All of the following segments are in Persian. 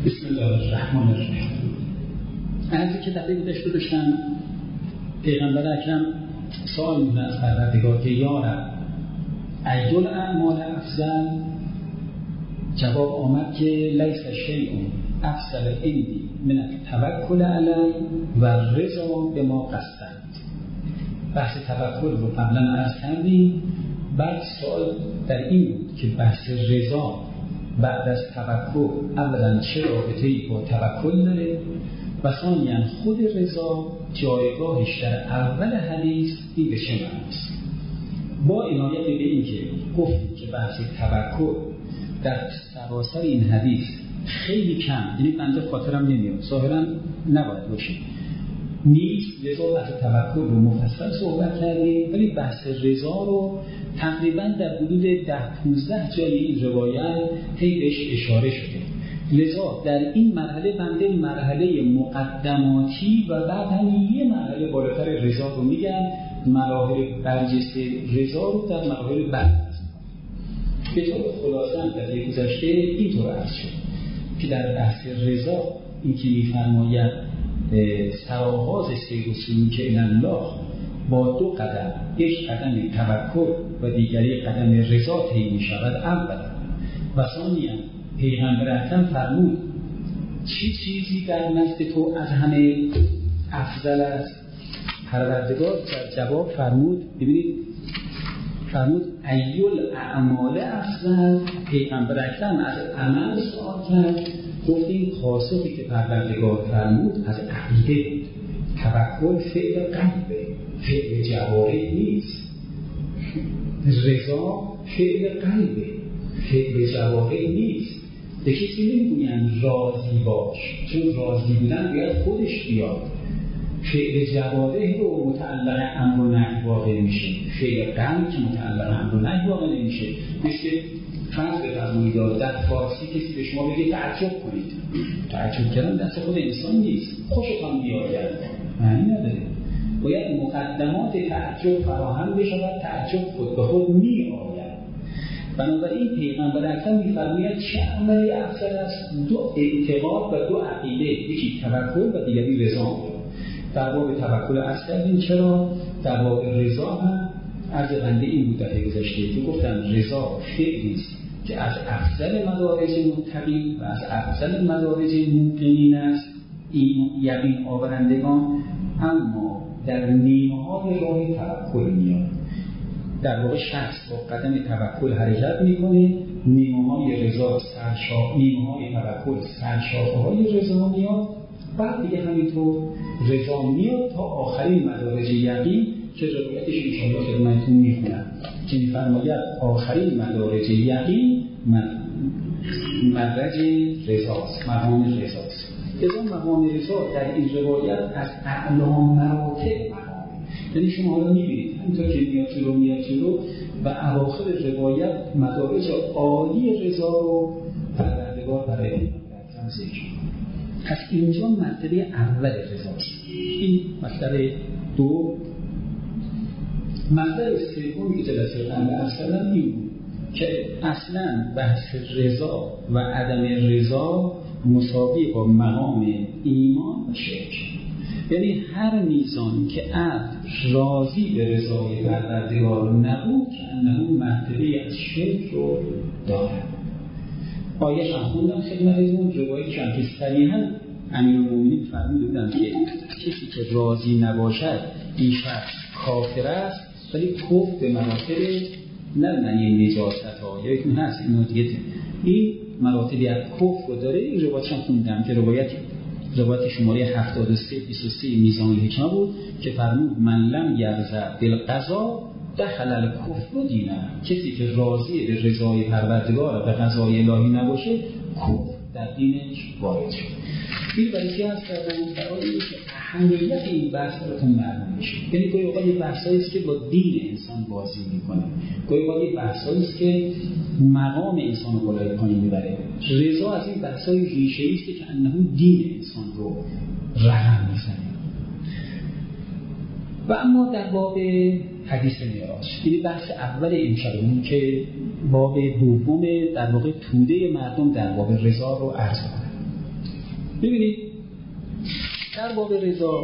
بسم الله الرحمن الرحیم. عرضی که دفعه گذشته داشتم پیغمبر اکرم سوال می‌کنه از پروردگار که یا رب ایل اعمال افضل؟ جواب آمد که لیس شیء افضل عندی من التوکل علی و الرضا بما قصدت. بحث توکل رو قبلا عرض کردیم. بعد سوال در این بود که بحث رضا بعد از توکل اولا چه رابطه‌ای با توکل داره و ثانیاً خود رضا جایگاهش در اول حدیث این به چه معناست. با عنایت به این که گفتیم که بحث توکل در سراسر این حدیث خیلی کم، یعنی بنده خاطرم نمیاد، ظاهراً نباید باشه نیست، لذا بحث توکل رو مفصل صحبت کردیم، ولی بحث رضا رو تقریباً در حدود 10-15 جای این روایت بهش اشاره شده. لذا در این مرحله بنده مرحله مقدماتی و بعد هم یه مرحله بالاتر رضا رو میگم، مراحل برجسته رضا رو در مراحل بعد به طور خلاصه در یک گذشته اینطور عرض شد که در بحث رضا این که می‌فرماید سرآغاز سیر و سلوک الی الله با 2 قدم، یک قدم توکل و دیگری قدم رضا طی می‌شود اولا و ثانیاً پیغمبر اکرم فرمود چه چیزی در نزد تو از همه افضل است؟ پروردگار در جواب فرمود، ببینید فرمود ایل اعمال افضل. پیغمبر اکرم از عمل سوال کرد، گفتیم پاسخی که پروردگار فرمود از عقیده بود. توکل فعل قلبه، فعل جوارح نیست. رضا فعل قلبه، فعل جوارح نیست. به کسی نمیگوین راضی باش، چون راضی بودن باید خودش بیاد. فعل جوارح رو متعلق امر و نهی واقع میشه، فعل قلب که متعلق امر و نهی واقع نمیشه. مثل فرض بفرمایید در فارسی کسی به شما بگه تعجب کنید، تعجب کردن دست خود انسان نیست، خوشتان بیاید معنی نداره. باید مقدمات تعجب فراهم بشود، تعجب خود به خود میآید. بنابراین پیغمبر اکرم می‌فرماید چه عملی افضل است؟ 2 اعتقاد و 2 عقیده، یکی توکل و دیگری رضا. در باب توکل عرض کردیم چرا، در باب رضا هم عرض بنده این بود دفعه گذشته که گفتم رضا فعلی است که از افضل مدارج متقین و از افضل مدارج موقنین است، این یقین آورندگان، اما در نیمه‌های راه توکل میاد. در واقع شخص با قدم توکل حرکت میکنه، نیمه‌های رضا نیمه‌های توکل سرشاخه‌های رضا میاد، بعد دیگه همینطور رضا میاد تا آخرین مدارج یقین که روایتش انشاءالله خدمتتون میخونم که میفرماید آخرین مدارج یقین مدرج رضاست، مقام رضاست. لذا مقام رضا در این روایت از اعلی مراتب مقامه. یعنی شما حالا میبینید همینطور که میاد جلو و اواخر روایت مدارج عالی رضا رو پروردگار برای پیغمبر ذکر می‌کنه. پس اینجا مرتبه اول رضاست. این مطلب 2. مطلب سومی که جلسه قبل اصلا این بود که اصلا بحث رضا و عدم رضا مساوی با مقام ایمان و شرک. یعنی هر میزان که عبد راضی به رضای پروردگار نبود که انه مرتبه از شرک رو دارد. آیه هم خوندم خدمتتون، روایی که صریحاً امیرالمومنین فرموده بودند که کسی که راضی نباشد این شخص کافر است، ولی کفر به مراتب نه معنی نجاست ها، یا یکی هست اینا دیگه این مراتبی از کفر رو داره. این روایت هم خوندم که روایت شماره 73-23 میزان الحکمه بود که فرمود من لم یرضى بالقضا دخل الکفر دینه. کسی که راضی به رضای پروردگار به قضای الهی نباشه کفر در دینش وارد شد. این برای چه هست برای اینکه اهمیت این بحث براتون معلوم بشه. یعنی گاهی اوقات این بحثایی است که با دین انسان بازی میکنه، گاهی اوقات این بحثایی است که مقام انسان رو بالای پایین میبره. رضا از این بحثای ریشه‌ای است که انه دین انسان رو رقم میزنه. و اما در باب حدیث معراج، یعنی بحث اول امشبمون که باب دوم در واقع توده مردم در باب رضا رو عرض کنم. ببینید در باب رضا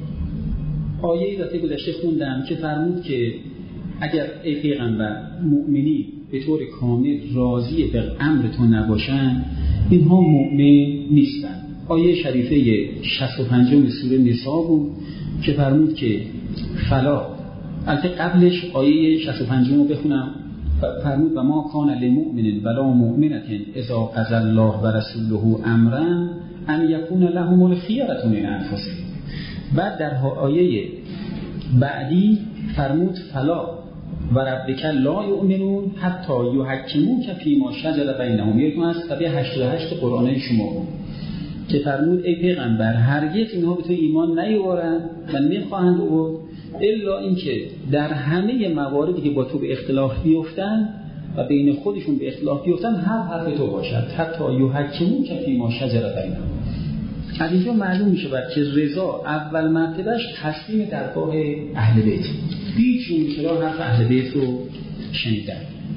آیه دفعه گذشته خوندم که فرمود که اگر ای پیغمبر مؤمنی به طور کامل راضی به امر تو نباشن اینها مؤمن نیستن. آیه شریفه 65 سوره نساء بود که فرمود که فلا، البته قبلش آیه 65 رو بخونم. فرمود و ما کان للمؤمن ولا مؤمنة اذا قضى الله و رسوله امرا ان یکون لهم الخیرة من انفسهم. بعد در آیه بعدی فرمود فلا و ربک لا یؤمنون حتی یحکموک فیما شجر بینهم. یکم از صفحه 88 قرآن شما بود که فرمود ای پیغمبر هرگز اینها به تو ایمان نیاورند و نمیخواهند آورد الا اینکه در همه مواردی که با تو به اختلاف بیفتن و بین خودشون به اختلاف بیفتن حرف تو باشد حتی یحکموک فیما شجر بینهم. از اینجا معلوم میشه که رضا اول مرتبهش تسلیم درگاه اهل بیت. هیچ مشکل حرف اهل بیت رو شنیدن.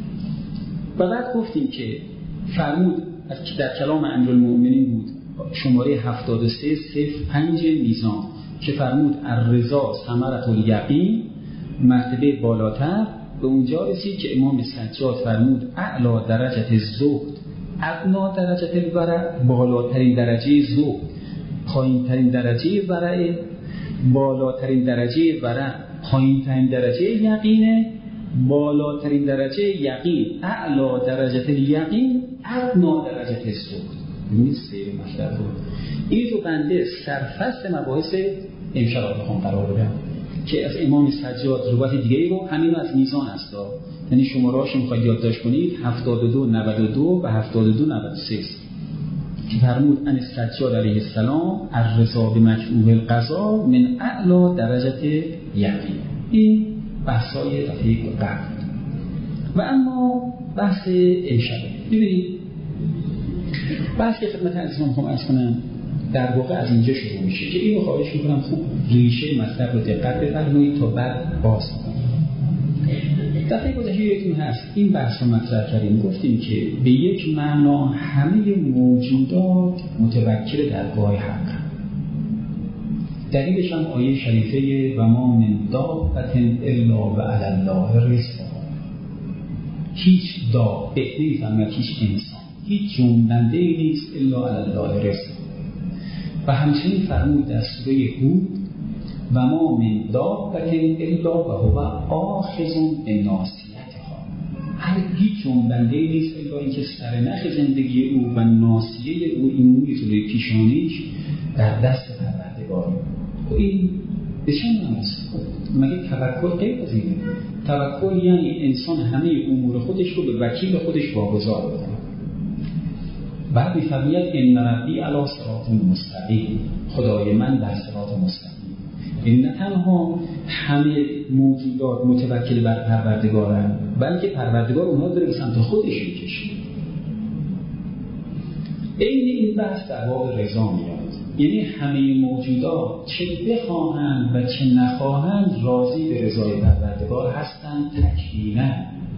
و بعد گفتیم که فرمود در کلام امیرالمؤمنین بود شماره 7305 میزان که فرمود الرضا ثمرة الیقین، مرتبه بالاتر به اونجا رسید که امام سجاد فرمود اعلی درجه الزهد ادنا درجه الورع، بالاترین درجه زهد پایین‌ترین درجه ورع، بالاترین درجه ورع پایین‌ترین درجه یقینه، بالاترین درجه یقین اعلی درجه الیقین ادنا درجه الزهد. این سیر مطلب رو این رو بنده سرفصل مباحث امشب بخوام قرار بدم که از امام سجاد روایت دیگه رو همین از میزان است، یعنی شماره‌اش میخواید یادداشت کنید 72 92 و 72 93 که فرمود ان سجاد علیه السلام الرضا بمکروه القضا من اعلی درجه یقین. این بحثای دفعه قبل. و اما بحث امشب ببینید بحث که خدمت عزیزان میخوام عرض کنم در واقع از اینجا شروع میشه که اینو خواهش میکنم خوب ریشه مطلب رو دقت بفرمایید تا بعد باز کنید. دفعه گذشته یکتون هست این بحث رو مطرح کردیم، گفتیم که به یک معنا همه موجودات متوکل درگاه حق. دلیلش هم آیه شریفه و ما من دابة الا و علی الله رزقها. هیچ دابه نیست، هیچ انسان، هیچ جنبنده نیست الا علی الله رزقها. و همچنین فرمود در سوره هود و ما من دابة الا و هو آخذ بناصیتها. هیچ جنبنده نیست الا اینکه سرنخ زندگی او و ناصیه او این موی جلوی پیشانیش در دست پروردگاره. و این به چه معناست؟ مگه توکل غیر از اینه؟ توکل یعنی انسان همه امور خودش رو به وکیل خودش واگذار بکنه. بعد می‌فرماید ان ربی علی صراط مستقیم، خدای من بر صراط مستقیم. این نه تنها همه موجودات متوکل بر پروردگارن بلکه پروردگار اونها داره به سمت خودش می‌کشه. این بحث در باب رضا میاد، یعنی همه موجودات چه بخواهند و چه نخواهند راضی به رضای پروردگار هستند تکویناً.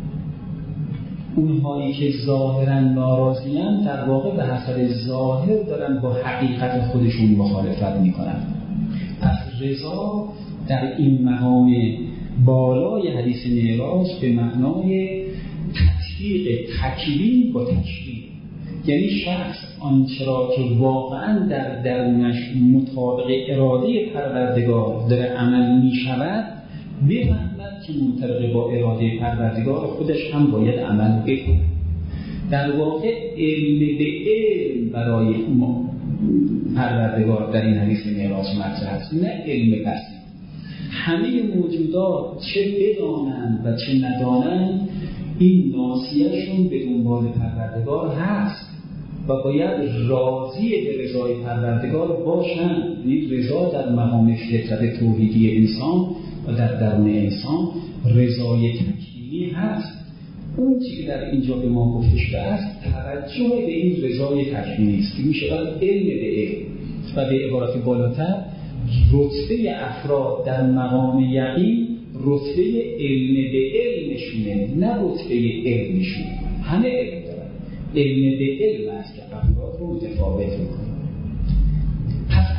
اونهایی که ظاهراً ناراضی‌اند در واقع به حسب ظاهر دارن با حقیقت خودشون مخالفت میکنن. پس رضا در این مقام بالای حدیث معراج به معنای تطبیق تکوین با تشریع، یعنی شخص آنچه را که واقعاً در درونش مطابق اراده پروردگار داره عمل می شود بفهمد که مطابق با اراده پروردگار خودش هم باید عمل بکنه. در واقع علم به علم برای پروردگار در این حدیث معراج مطرح است، نه علم بسیط. همه موجودات چه بدانند و چه ندانند این ناصیه‌شون به دنبال پروردگار هست و باید راضی به رضای پروردگار باشند. این رضا در مقام فطرت توحیدی انسان و در درون انسان رضای تکوینی هست. اون چیزی که در اینجا به ما گفته شده است توجه به این رضای تکوینی است که میشه علم به علم و به عبارت بالاتر رتبه افراد در مقام یقین رتبه علم به علمشونه، نه رتبه علمشون. همه علم دارن، علم به علم است که افراد رو متفاوت میکنه.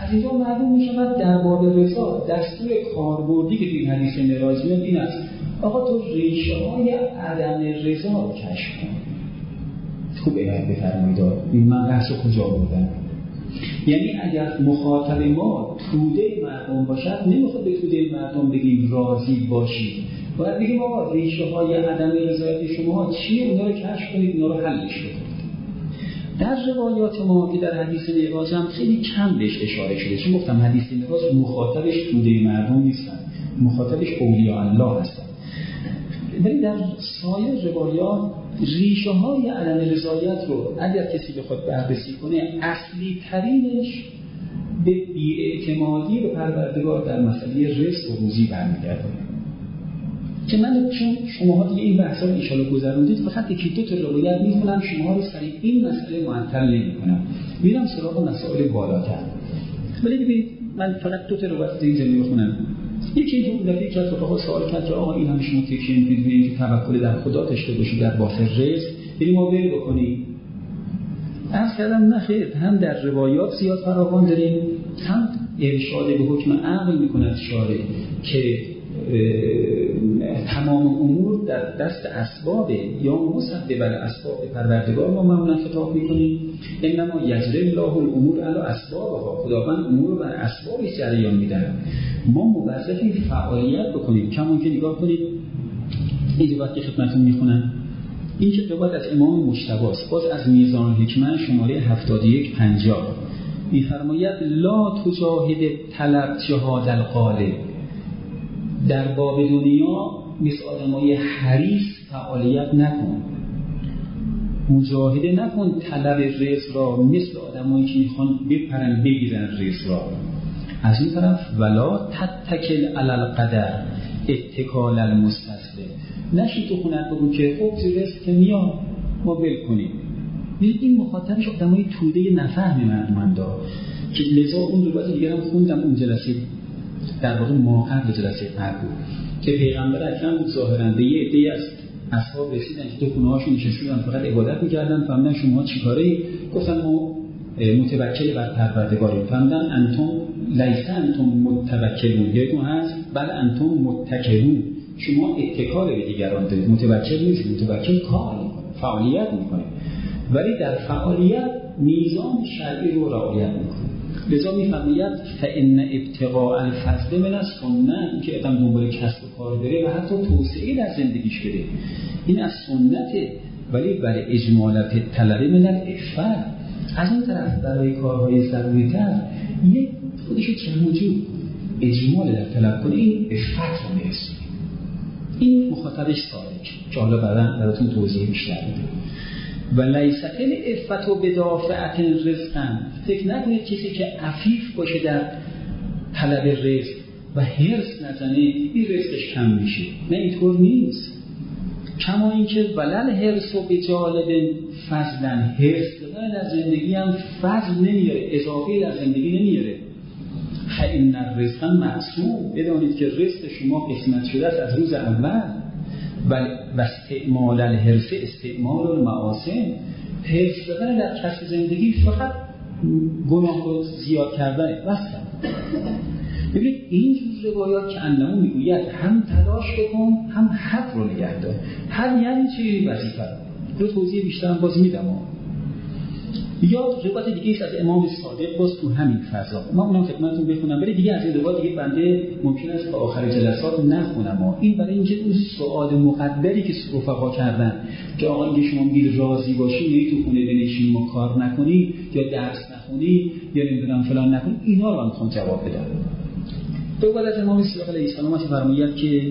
از اینجا معلوم می‌شود در باب رضا دستور کاربردی که توی حدیث معراج میاد این است: آقا تو ریشه‌های عدم رضا رو کشف کن. خوب عنایت بفرمایید. من بحث کجا بردم؟ یعنی اگر مخاطب ما توده مردم باشد، نمیخواد به توده مردم بگیم راضی باشید، باید بگیم آقا ریشه‌های عدم رضایت شما چیه، اونا رو کشف کنید، اونا رو حلش کنید. در روایات ما که در حدیث معراج هم خیلی کم بهش اشاره شده، چون گفتم حدیث معراج مخاطبش توده مردم نیستن، مخاطبش اولیاء الله هستن. ولی در سایر روایات ریشه های عدم رضایت رو اگر کسی بخواد بررسی کنه، اصلی ترینش به بی‌اعتمادی به پروردگار در مسئله رزق و روزی برمیگرده. که من چون شماها دیگه این بحثا رو ان شاءالله گذروندید، فقط یکی دو تا روایت میخونم، شما رو سریع این مسئله معطل نمی‌کنم، میرم سراغ مسائل بالاتر. ولی ببینید من فقط دو تا روایت اینجا میخونم. یکی اینکه اون دفعه که از رفقا سوال کرد که آقا این هم شما تکیه می‌کنید که توکل در خدا داشته باشید در باب رزق، یعنی ما ول بکنید. عرض کردم نه خیر، هم در روایات زیاد فراوان داریم، هم ارشاد به حکم عقل می‌کند شارع که تمام امور در دست اسباب یا مسبب الاسباب پروردگار ما معمولا خطاب می‌کنیم. انما یجری الله الامور علی اسبابها، خداوند امور رو بر اسبابش جریان می‌دهد. ما موظفیم فعالیت بکنیم. کما که نگاه کنید این روایت که خدمتتون می‌خونم، این که روایت از امام مجتبی است، باز از میزان الحکمه شماره 7150 می‌فرماید لا تجاهد طلب جهاد القالب. در باب دنیا مثل آدمای حریص فعالیت نکن، مجاهده نکن طلب رزق را مثل آدمایی که میخوان بپرن بگیرن رزق را. از این طرف ولا تتکل علی القدر اتکال المستسلم، نشی تو خونت بگو که خب رزق که میاد ما ول کنیم. این مخاطبش آدمای توده نفهم مردمندا که لذا اون روایت دیگه هم خوندم اون جلسه، در واقع ما قبل جلسه قبل که پیغمبر اکرم بود ظاهراً به یه عده‌ای از اصحاب رسیدن که تو خونه‌هاشون نشستن فقط عبادت می‌کردن. فهمیدن شما چیکاره‌ای؟ گفتن ما متوکل بر پروردگاریم. فهمیدن انتم لیس انتم متوکلون، یادتون هست؟ بل انتم متکلون، شما اتکال به دیگران دارید، متوکل نیستید. متوکل کار می‌کنه، فعالیت می‌کنه، ولی در فعالیت میزان شرعی رو رعایت می‌کنه. لذا می‌فرماید فإن ابتغاء الفضل من السنة، که آدم دنبال کسب و کار بره و حتی توسعه در زندگیش بده، این از سنته. ولی برای اجمال طلب من العفة، از این طرف برای کارهای ضروری‌تر یک خودش چموجو اجمال در طلب کنه، این عفت رو میرسه. این مخاطبش سالک که حالا براتون توضیح بیشتر میده. و لیست العفة بدافعة رزقا، فکر نکنید کسی که عفیف باشه در طلب رزق و حرص نزنه این رزقش کم میشه، نه اینطور نیست. کما اینکه ولل حرص و بجالب فضلا، حرص در زندگی هم فضل نمیاره، اضافه در زندگی نمیاره. فإن الرزق مقسوم، بدانید که رزق شما قسمت شده است از روز اول. و استعمال الحرص استعمال المعاصی، حرص دادن در کسب زندگی فقط گناه رو زیاد کردن بس. ببینید این جور روایات که انمو میگوید هم تلاش بکن هم حق رو نگه دار. حق یعنی چی؟ وظیفه رو توضیح بیشتر باز میدم. یا روایت دیگه است از امام صادق باز تو همین فضا، ما اونم خدمتتون بخونم، ولی دیگه از این روایت دیگه بنده ممکن است تا آخر جلسات نخونم. این برای اینکه اون سوال مقدری که رفقا کردن که آقا اینکه شما میگید راضی باشی میگید تو خونه بنشین و کار نکنی یا درس نخونی یا نمیدونم فلان نکنی، اینا رو من میخوام جواب بدم. روایت از امام صادق علیه السلام فرمایند که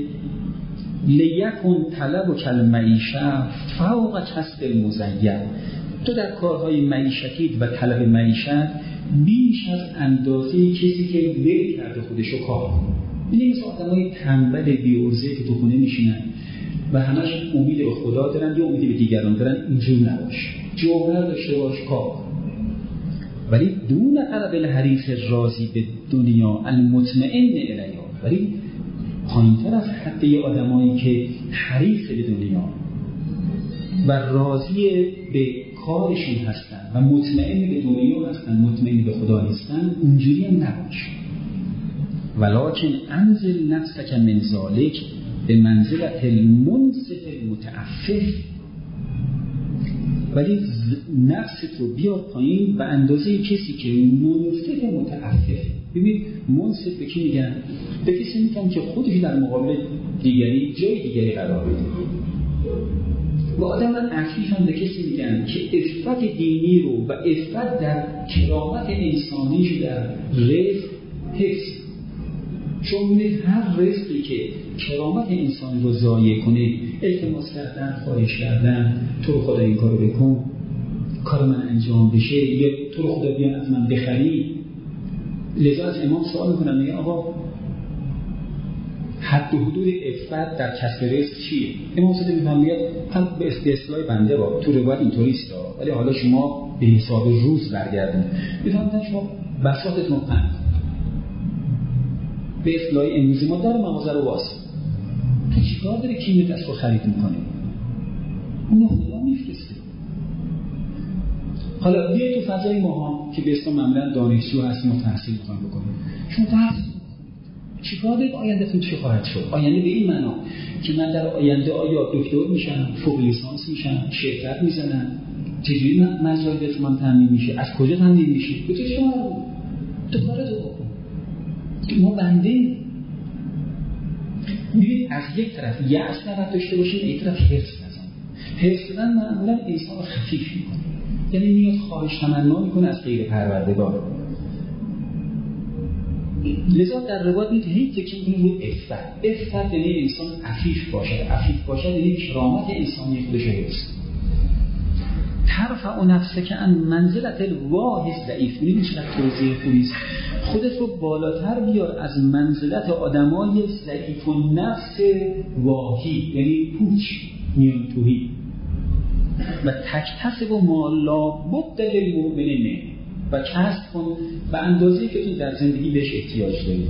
لیکن طلب کالمعیشه فوق کسب المزین، تو در کارهای معیشتی و طلب معیشت بیش از اندازه کسی که ول کرده خودشو کار کنه. این مثل آدمای تنبل بی‌عرضه که تو خونه میشینن و همش امید به خدا دارن یا امید به دیگران دارن، اینجور نباش، جوهر داشته باش، کار کن. ولی دون طلب الحریص راضی به دنیا المطمئن الیها، ولی پایین‌تر از حد آدمایی که حریص به دنیا و راضی به کارشون هستن و مطمئن به دنیا هستن، مطمئن به خدا هستن، اونجوری هم نباش. ولکن انزل نفسک من ذلک به منزلت المنصف المتعفف، ولی نفست رو بیار پایین به اندازه کسی که منصف متعفف. ببین منصف به کی میگن؟ به کسی میگن که خودش در مقابل دیگری جای دیگری قرار بده. و آدم عفیف هم به کسی میگن که عفت دینی رو و عفت در کرامت انسانیش در رزق حفظ. چون هر رزقی که کرامت انسانی رو ضایع کنه، التماس کردن، خواهش کردن، تو رو خدا این کارو بکن، کار من انجام بشه، یا تو رو خدا بیان از من بخری. لذا از امام سوال میکنم، میگه آقا حد و حدود عفت در کسب رزق چیه؟ امام صادق میفرماید هم به اصطلاح بنده با تو روایت اینطوری است، ولی حالا شما به حساب روز برگردید. میفرمایند شما بساطتون پنج به اصطلاح امروزی ما داره مغازه رو واسه تو چیکار داره کیمیت دست رو خرید میکنه؟ اون خدا میفرسته. حالا بیاید تو فضای ما که به اسم معمولا دانشجو هستیم و تحصیل میخوایم بکنیم، شما درس چیکار دارید؟ آیندهتون چی خواهد شد؟ آینده به این معنا که من در آینده آیا دکتر میشم، فوق لیسانس میشم، شرکت میزنم، چجوری مزایدت من تامین میشه، از کجا تامین میشه؟ به تو شما تو کارتو بکن. ما بنده میبینید از یک طرف یأس نباید داشته باشیم، یک طرف حرص نزن. حرص زدن معمولا انسان رو خفیف میکنه، یعنی میاد خواهش تمنا میکنه از غیر پروردگار. لذا در روایت نیست هیچ تکیم کنه رو عفت یعنی انسان عفیف باشد یعنی کرامت انسانی خودش رو حفظ. ترفع نفسک عن منزلت الواهی ضعیف. می‌بینید چقدر توضیح خوبی است. خودت رو بالاتر بیار از منزلت آدمای ضعیف و نفس واهی، یعنی پوچ میان توهی. و تکتسب ما لا بد للمؤمنین، و کسب کن به اندازه‌ای که تو در زندگی بهش احتیاج داری.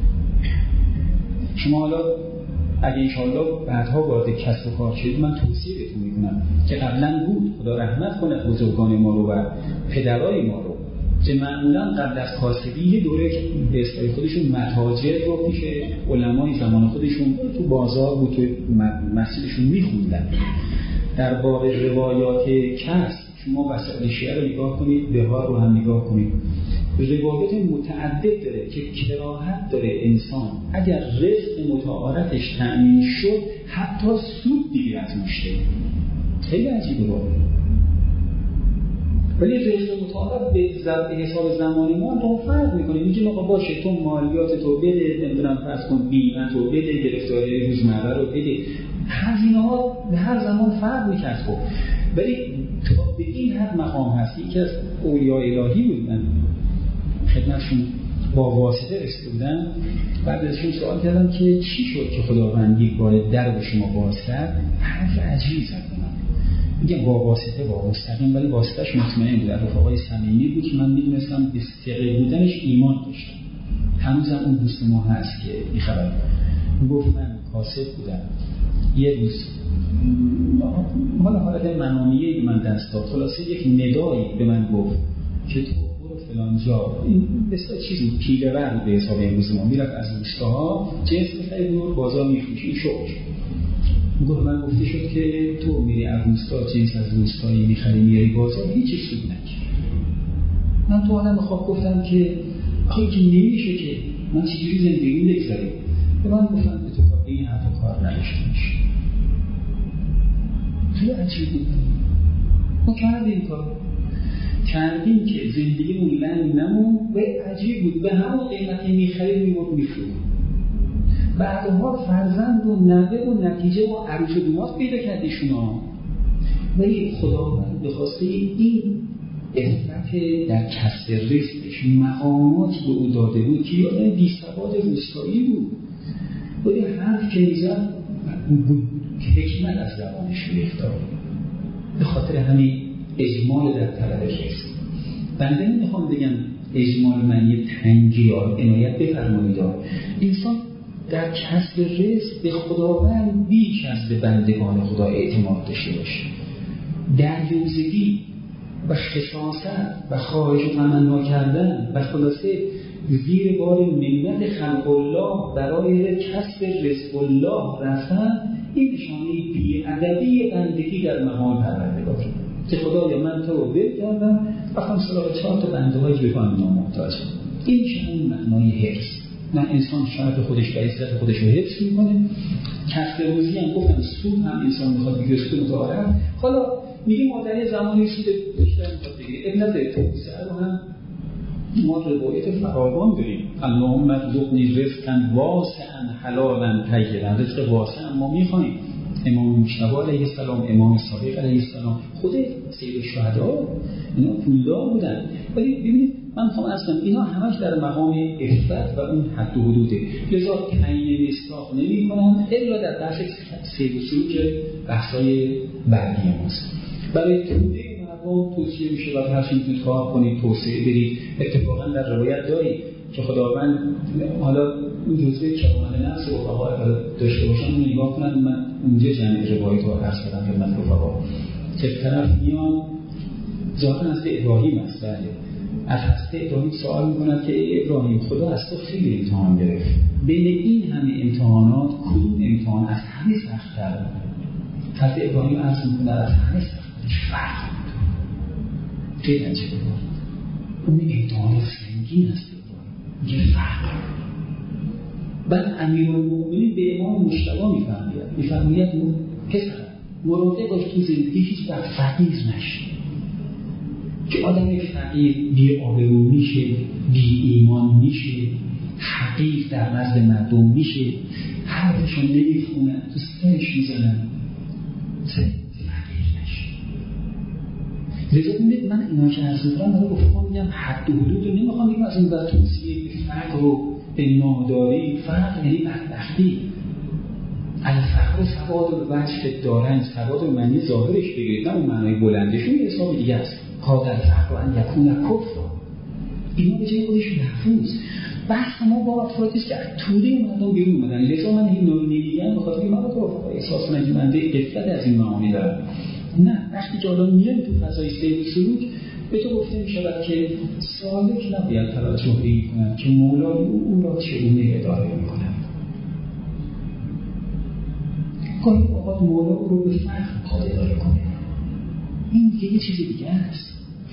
شما حالا اگه انشاءالله بعدها وارد کسب و کار شدید، من توصیه بهتون میکنم که قبلا بود، خدا رحمت کنه بزرگان ما رو و پدرای ما رو، که معمولا قبل از کاسبی یه دوره به اصطلاح خودشون متاجر رو پیش علمای زمان خودشون تو بازار بود، تو مسجدشون میخوندن. در باب روایات کسب شما وسائل شیعه رو نگاه کنید، بهار رو هم نگاه کنید، روایات متعدد داره که کراهت داره انسان اگر رزق متعارفش تأمین شد حتی سود بگیره از مشتری. خیلی عجیبه واقعا. ولی رزق متعارف به حساب زمانی ما هم فرق میکنه. میگه آقا باشه تو مالیات تو بده، نمیدونم فرض کن بیمه تو بده، گرفتاری روزمره رو بده، هزینه ها به هر زمان فرق میکرد. خب ولی تا به این حد مقام هست. یکی از اولیاء الهی بود، من خدمتشون با واسطه رسیده بودم، بعد ازشون سوال کردم که چی شد که خداوند یک بار در به شما باز کرد؟ حرف عجیبی زد به من. میگم با واسطه، با مستقیم، ولی واسطهش مطمئن بود، رفقای صمیمی بود که من میدونستم به ثقه بودنش ایمان داشتم. هنوزم اون دوست ما هست که این خبر گفت من کاسب بودم، یه روز حالت منامیه به من دست داد، خلاصه یک ندایی به من گفت که تو برو فلان جا، این بسیار چیزی پیله ور به حساب امروز ما، میرفت از روستاها جنس میخوایی برو بازار میفروشی، این شغل. گفت من گفته شد که تو میری از روستا جنس از روستایی میخری میری بازار، هیچ سود نکنی. من تو حالم خواب گفتم که آخه که نمیشه که من چجوری زندگی بگذاریم. به من گفتن به تو این حرف کار نداشته میشه. خیلی عجیب بود. ما کردیم کار، کردیم که زندگیمون لنگ نمون و عجیب بود، به همون قیمتی میخرید میبود میفروخت. بعدها فرزند و نوه و نتیجه و عروس و داماد پیدا کردیشونا. ولی خداوند به خواسته این عفت در کسب رزقش مقامات به او داده بود که یادم بی‌سواد روستایی بود، ولی حرف که میزد حکمت از زبانش می‌افتاد. به خاطر همین اجمال در طلب رزق. بنده نمیخوام بگم اجمال معنی تنگی یا عنایت بفرمایید. انسان در کسب رزق به خداوند بیش از به بندگان خدا اعتماد داشته باشه. دریوزگی و خصاصت و خواهش و تمنا کردن و خلاصه زیر بار منت خلق الله برای کسب رزق الله رفتن، این نشانه بی‌ادبی بندگی در مقام پروردگار که خدایا من تو رو ول کردم رفتم سراغ 4 تا بنده های که بخوام اینا محتاج. این میشه اون معنای حفظ. نه انسان شرف خودش و عزت خودش رو حفظ میکنه. کسب روزی هم گفتم سود هم انسان میخواد بگیره، سود متعارف. حالا میگه مادری زمانی سود بیشتر میخواد بگیره، ابن نداره توسعه رو هم ما روایت فراوان داریم. اللهم ارزقنی رزقا واسعا حلالا طیبا. رزق واسع ما میخوایم. امام مجتبی علیه السلام، امام صادق علیه السلام، خود سید الشهدا اینا پولدار بودن. ولی ببینید من میخوام اصلا اینا همش در مقام عفت و اون حد و حدوده. لذا تعیین مصداق نمی‌کنن الا در بحث سیر و سلوک بحث‌های بعدی ماست. برای توده مردم توصیه میشه و هر چی میتونید کار کنید، توسعه برید. اتفاقا در روایت دارید که خداوند حالا اون جزوه کرامت نفس رفقا اگر داشته باشن اون نگاه کنن. من اونجا جمعی روایت رو عرض کردم خدمت رفقا که طرف میان ظاهرا از ابراهیم است، بله، از حضرت ابراهیم سوال میکنن که ابراهیم خدا از تو خیلی امتحان گرفت، بین این همه امتحانات کدوم امتحان از همه سخت‌تر؟ حضرت ابراهیم عرض میکنه از همه سخت‌تر فرق بود. خیلی عجیبه اون امتحانات سنگین است میگه فرق. بعد امیرالمؤمنین به امام مجتبی میفرماید پسر مراقب باش تو زندگی هیچ وقت فقیر نشی، که آدمی فقیر بی آبرو میشه، بی ایمان میشه، حقیر در نزد مردم میشه، حرفشون نمیخونن، تو سرش میزنن، فقیر نشه. لذا ببینید من اینا که عرض میکنم برای گفتم میگم حد و حدود رو نمیخوام بگم از این بر توصیه به فقر و به ناداری. فقر یعنی بدبختی. الفقر سواد و وجه دارن، سواد و معنی ظاهرش بگیرید، نه اون معنی بلندشون یه حساب دیگه است. کادر فقر و ان یکون کفر، اینا به جای خودش محفوظ. بحث ما با افرادی است که توده مردم بیرون اومدن. لذا من این رو نمیگم بخاطر اینکه من تو احساس کنم که من دقت از این معانی دارم. نه، وقتی که الان میایم تو فضای سیر و سلوک به تو گفته میشود که سالک نباید توجه به کنند که مولای او را چگونه اداره میکنند. گاهی اوقات مولا او رو به فقر میخواد اداره کنه. این دیگه چیز دیگه است.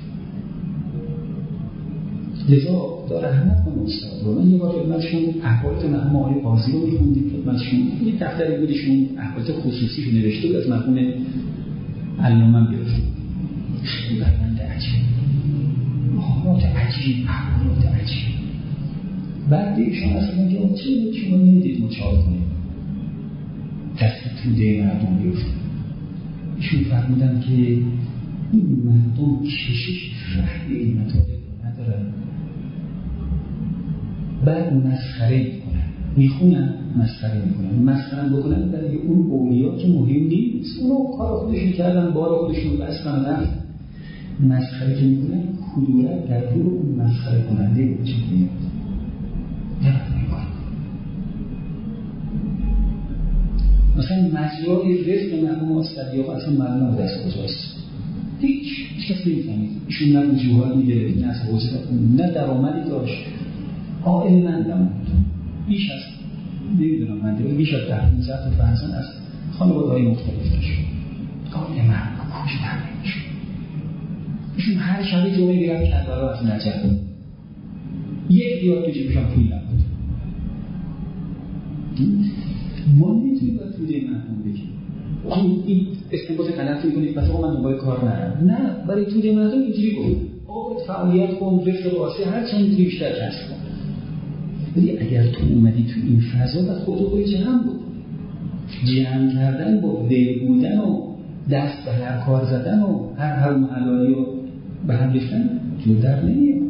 لذا داره رحمت کنه استاد رو. من یه بار خدمتشون احوالات مرحوم آقای قاضی رو میخوندیم خدمتشون. یه دفتری بودشون احوالات خصوصی رو نوشته بود از مرحوم علامه گرفت. خیلی برنده عجیب، حالات عجیب، احوالات عجیب. بعد ایشان اصلا که چه شما نمیدید مچال کنید دست توده مردم بیفتن. ایشون فرمودن که این مردم کشش فهم این مطالب رو ندارن، بعد مسخره میکنن، میخونن مسخره میکنن. مسخره بکنن برای اون اولیا که مهم نیست، اونو کار خودشون کردن، بار خودشون بستن رفت. مسخره که میکنن کدورت در دور اون مسخره کننده وجود میاد. نباید میکنن. مثلا مجرای رزق مرحوم استادیاق اصلا معلوم دست کجاست. هیچ کس نمیفهمید. ایشون نه وجوهات میگرفت، نه از حوزه، نه درآمدی داشت. عائل مندم بیش از نمیدونم من بیش از 10-15 تا فرزند از خانواده‌های مختلف داشت. عائل مند کجا نمیشه. ایشون هر شب جمعه میرفت کربلا از نجف. یک ریال تو جیبشون پول نبود. ما نمیتونیم باید توده محکوم بگیم. این استنباط غلط میکنید پس آقا من دنبال کار نرم. نه، برای توده محکوم اینجوری گفت آقا فعالیت کن، رزق واسه هر چند میتونی بیشتر کسب کن. ولی اگر تو اومدی تو این فضا باید خود رو باید جمع بکنی. جمع کردن با دل بودن و دست به هر کار زدن و هر حرم حلالی رو به هم ریختن جور در نمیاد.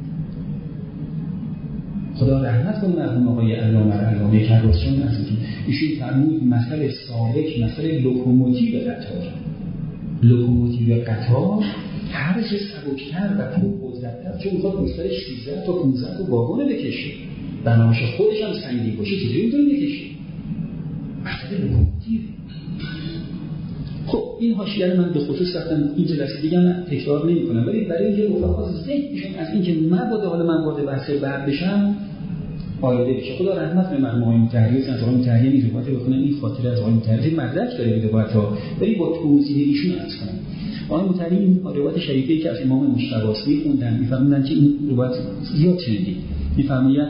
خدا رحمت کنه مرحوم آقای علامه کراسیان هستن که ایشون فرمود مثل سالک مثل لوکوموتیو قطار. لوکوموتیو قطار هر چه سبکتر و پرقدرت‌تر چون میخواد مستر 13 تا 15 تا واگن بکشه، بنابراین خودش هم سنگین باشه چجوری میتونه بکشه؟ مثل لوکوموتیو. خب این حاشیه رو من به خصوص رفتم این جلسه دیگه من تکرار نمی‌کنم، ولی برای اینکه رفقا ذهنشون از اینکه مبادا حالا من وارد بحث بعد بشم آیده بشه. خدا رحمت کنه مرحوم آقای مطهری، از آقای مطهری این روایت بخونم، این خاطره از آقای مطهری مدرک داره این روایت‌ها، ولی با توضیح ایشون عرض کنم. آقای مطهری این روایت شریفی که از امام مشتباسی خوندن می‌فرمایند که این روایت زیاد شنیدید. می‌فرمایند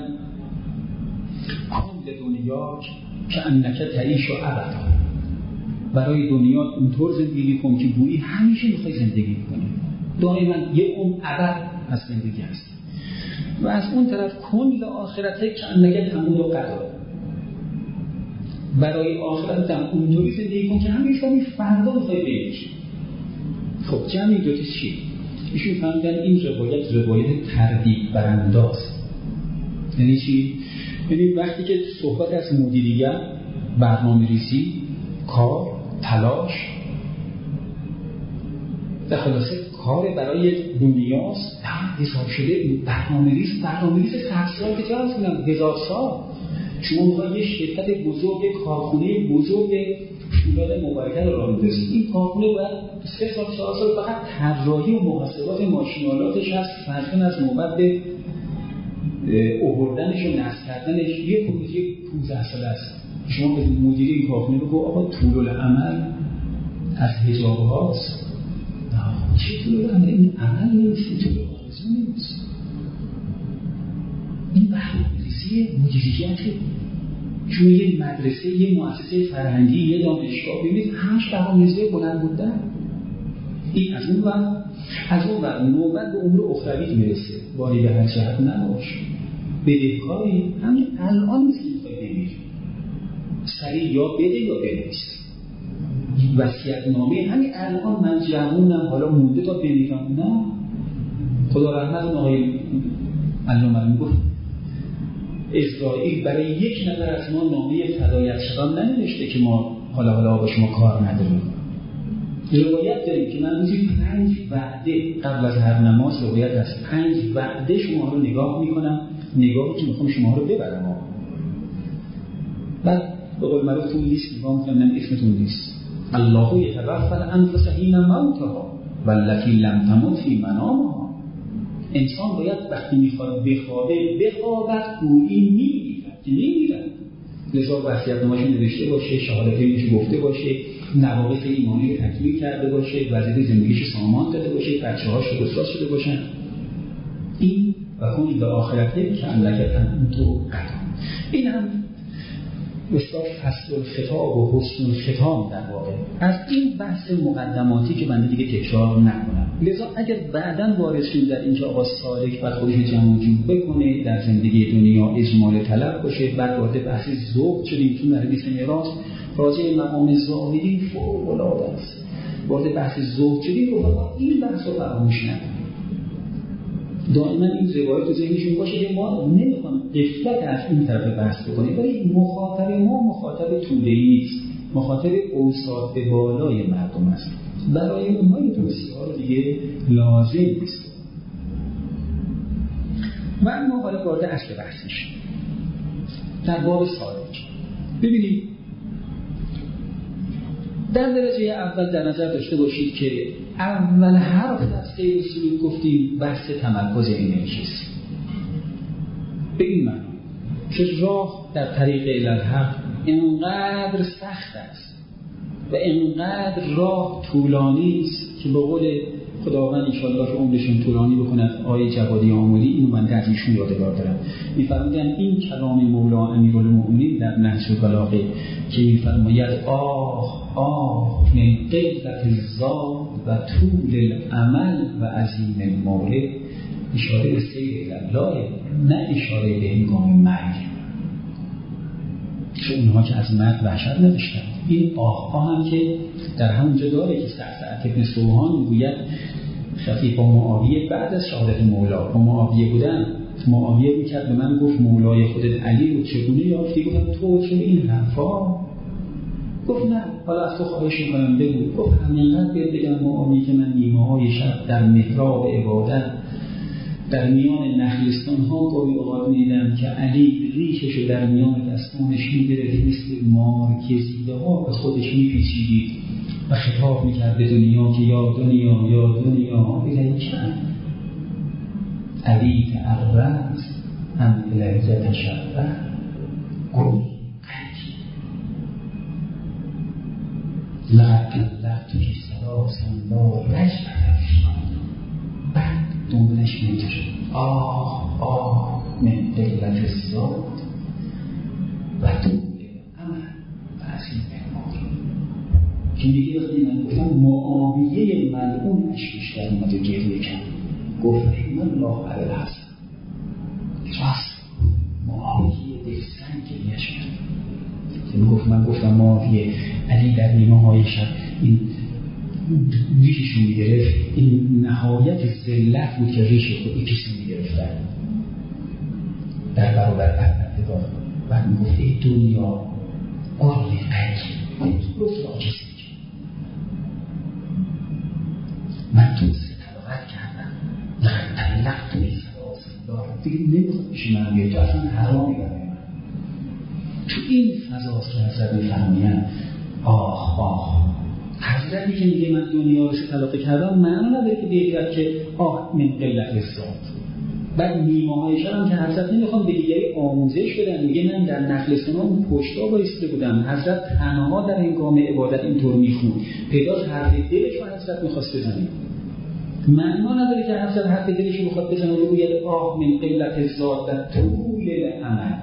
کل دنیا که انک تعیش و ابدا، برای دنیا اونطور زندگی کن که گویی همیشه می‌خوای زندگی کنی، دائما یه ابد از زندگی هست. و از اون طرف کل آخرته که انک تمود و قضا، برای آخرت هم اونطوری زندگی کن که همیشه فردا می‌خوای بمیری. خب جمعی دوتا چیه؟ ایشون فهمیدن این روایت تردید برانداز. یعنی چی؟ یعنی وقتی که صحبت از مدیریت، برنامه‌ریزی، کار، تلاش و خلاصه کار برای دنیاست حساب شده، برنامه‌ریز 100 سال که چرا کنم 1000 سال. شما می‌خواید یه شرکت بزرگ، کارخونه بزرگ شورای مبارکه رو راه بندازید. این کارخونه باید 3 سال 4 سال فقط طراحی و محاسبات ماشین‌آلاتش هست، فرضاً از نوبت به آوردنش و نصب کردنش یه پروژه 15 ساله است. شما به مدیر این کارخونه بگو آقا طول العمل از حجاب هاست. چه طول العمل؟ این عمل نیست، طول العمل نیست. این برنامه‌ریزی مدیریته. چون یه مدرسه، یه مؤسسه فرهنگی، یه دانشگاه ببینید 8 برنامه‌ریزی بلند بودن. این از اون ور نوبت به امور اخرویت میرسه. واری به هر جهت نباش. بدهکاری همین الان نیست که میخوای بمیری. سریع یا بده یا بنویس. وصیت‌نامه همین الان من جوونم حالا مونده تا بمیرم. نه. خدا رحمت کنه آقای علامه میگفت اسرائیل برای یک نفر از ما نامه فدایت شدن ننوشته که ما حالا با شما کار نداریم. روایت داریم که من روزی 5 وعده قبل از هر نماز روایت هست 5 وعده شما رو نگاه میکنم، نگاهی که میخوام شما رو ببرم. بعد به قول معروف تو لیست نگاه میکنم، من اسمتون نیست. الله یتوفی الانفس حین موتها والتی لم تمت فی منامها. انسان باید وقتی میخواد بخوابد گویی میمیرد که نمیمیرد. لذا وصیت‌نامه‌اش نوشته باشه، شهادتش گفته باشه، نواقص ایمانی رو تکمیل کرده باشه، وظیفه زندگیش سامان داده باشه، بچه‌هاش رو گستاخ شده باشن. این و کلی به آخرته که انلکتن تو قدم. این هم اصلاح فصل الخطاب و حسن الختام در واقع از این بحث مقدماتی که من دیگه تکرار نکنم. لذا اگر بعداً وارد شد در اینکه آقا سالک بعد خودش جمع و جور بکنه در زندگی دنیا اجمال طلب باشه، بعد وارد بحث ذوق شدیم تو حدیث میراث راجع مقام زاهدی فوق‌العاده است. وارد بحث ذوق شدیم و این بحث رو فراموش نکنیم. دائما این روایت تو ذهنشون باشه که ما نمیخوام غفلت از این طرف بحث بکنیم، ولی مخاطب ما مخاطب طوله‌ای نیست، مخاطب اوساط به بالای مردم است. برای اونها این توصیه ها دیگه لازم نیست. و اما حالا وارد اصل بحثش در باب سالک. ببینید در درجه اول در نظر داشته باشید که اول حرف از غیر سلوک گفتیم بحث تمرکز انرژی است. به این معنی که راه در طریق الحق اینقدر سخت است و اینقدر راه طولانی است که به قول خداوند انشاءالله که عمرشون طولانی بکند آیه جوادی آمولی، اینو من از ایشون یادگار دارم، می‌فرمایند این کلام مولا امیرالمؤمنین در نهج البلاغه که می‌فرماید آه من قلت الزاد و طول العمل و عظیم المولد، اشاره به سیر الله نه اشاره به هنگام مرگ، چون اونها که از مرگ وحشت نداشتن. این آه هم که در همونجا داره که سعد ابن سوحان میگوید خفیف با معاویه بعد از شهادت مولا با معاویه بودن، معاویه میکرد به من گفت مولای خودت علی رو چگونه یافتی؟ گفتم تو چون این حرفا؟ گفت نه حالا از تو خواهش میکنم بگو. گفت همینقدر بگم معاویه که من نیمه های شب در محراب عبادت در میان نخلستان ها گاهی اوقات می‌دیدم که علی ریشش رو در میان دستانش می‌گرفت، مثل مار که زیده ها به خودش می‌پیچید و خطاب می‌کرد به دنیا که یا دنیا یا دنیا الیکم علی تعرض هم الیک تشرع قل لقد کلفتو که سلاسا لا رجعت بعد دنبالش می‌گرد من قلت الزاد و طول عمل و حسین اعمال که میگه وقتی من گفتم معاویه ملعون اشکش در اومد و گریه کرد گفت من الله علیه الحسن راست معاویه دلسنگ گریهش کرد. من گفتم معاویه علی در نیمه های شب این ریششو میگرفت، این نهایت ذلت بود که ریش خود کسی میگرفتن در برابر پروردگار. بعد میگفت ای دنیا قرلی قیل گفت راجسی من تو طلاقت کردم لقد طلقت این سلاس دیگه نمیخواد پیش من بیایی، تو اصلا حرامی برای من. تو این فضاست که حضرت میفرمایند حضرتی که میگه من دنیا رو طلاق کردم معنی نداره که بیاد که من قلت الزاد. بعد نیمه های شب که حضرت نمیخوام به دیگری آموزش بدن، میگه من در نخلستان اون پشتا بایسته بودم، حضرت تنها در هنگام عبادت اینطور میخوند، پیداست حرف دلش رو حضرت میخواست بزنه. معنا نداره که حضرت حرف دلش رو میخواد بزنه و بگوید من قلت الزاد در طول العمل،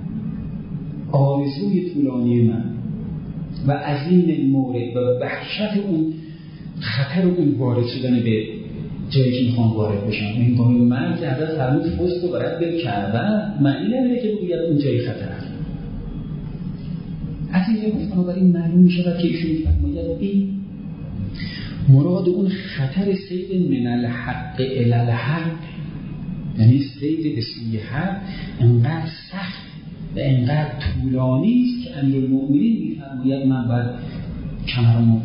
آرزوی طولانی من و عظیم المورد و وحشت اون خطر اون وارد شدن به جایی که میخوام وارد بشم. این گاهی من که حضرت فرمود فست رو باید بر کردن معنی نمیده که بگوید اون جایی خطر هست. از اینجا گفتم و این معلوم میشود که ایشون میفرماید این مراد اون خطر سید من الحق الی الحق، یعنی سید به سوی حق انقدر سخت و انقدر طولانی است که امیرالمؤمنین میفرماید من باید کمرمو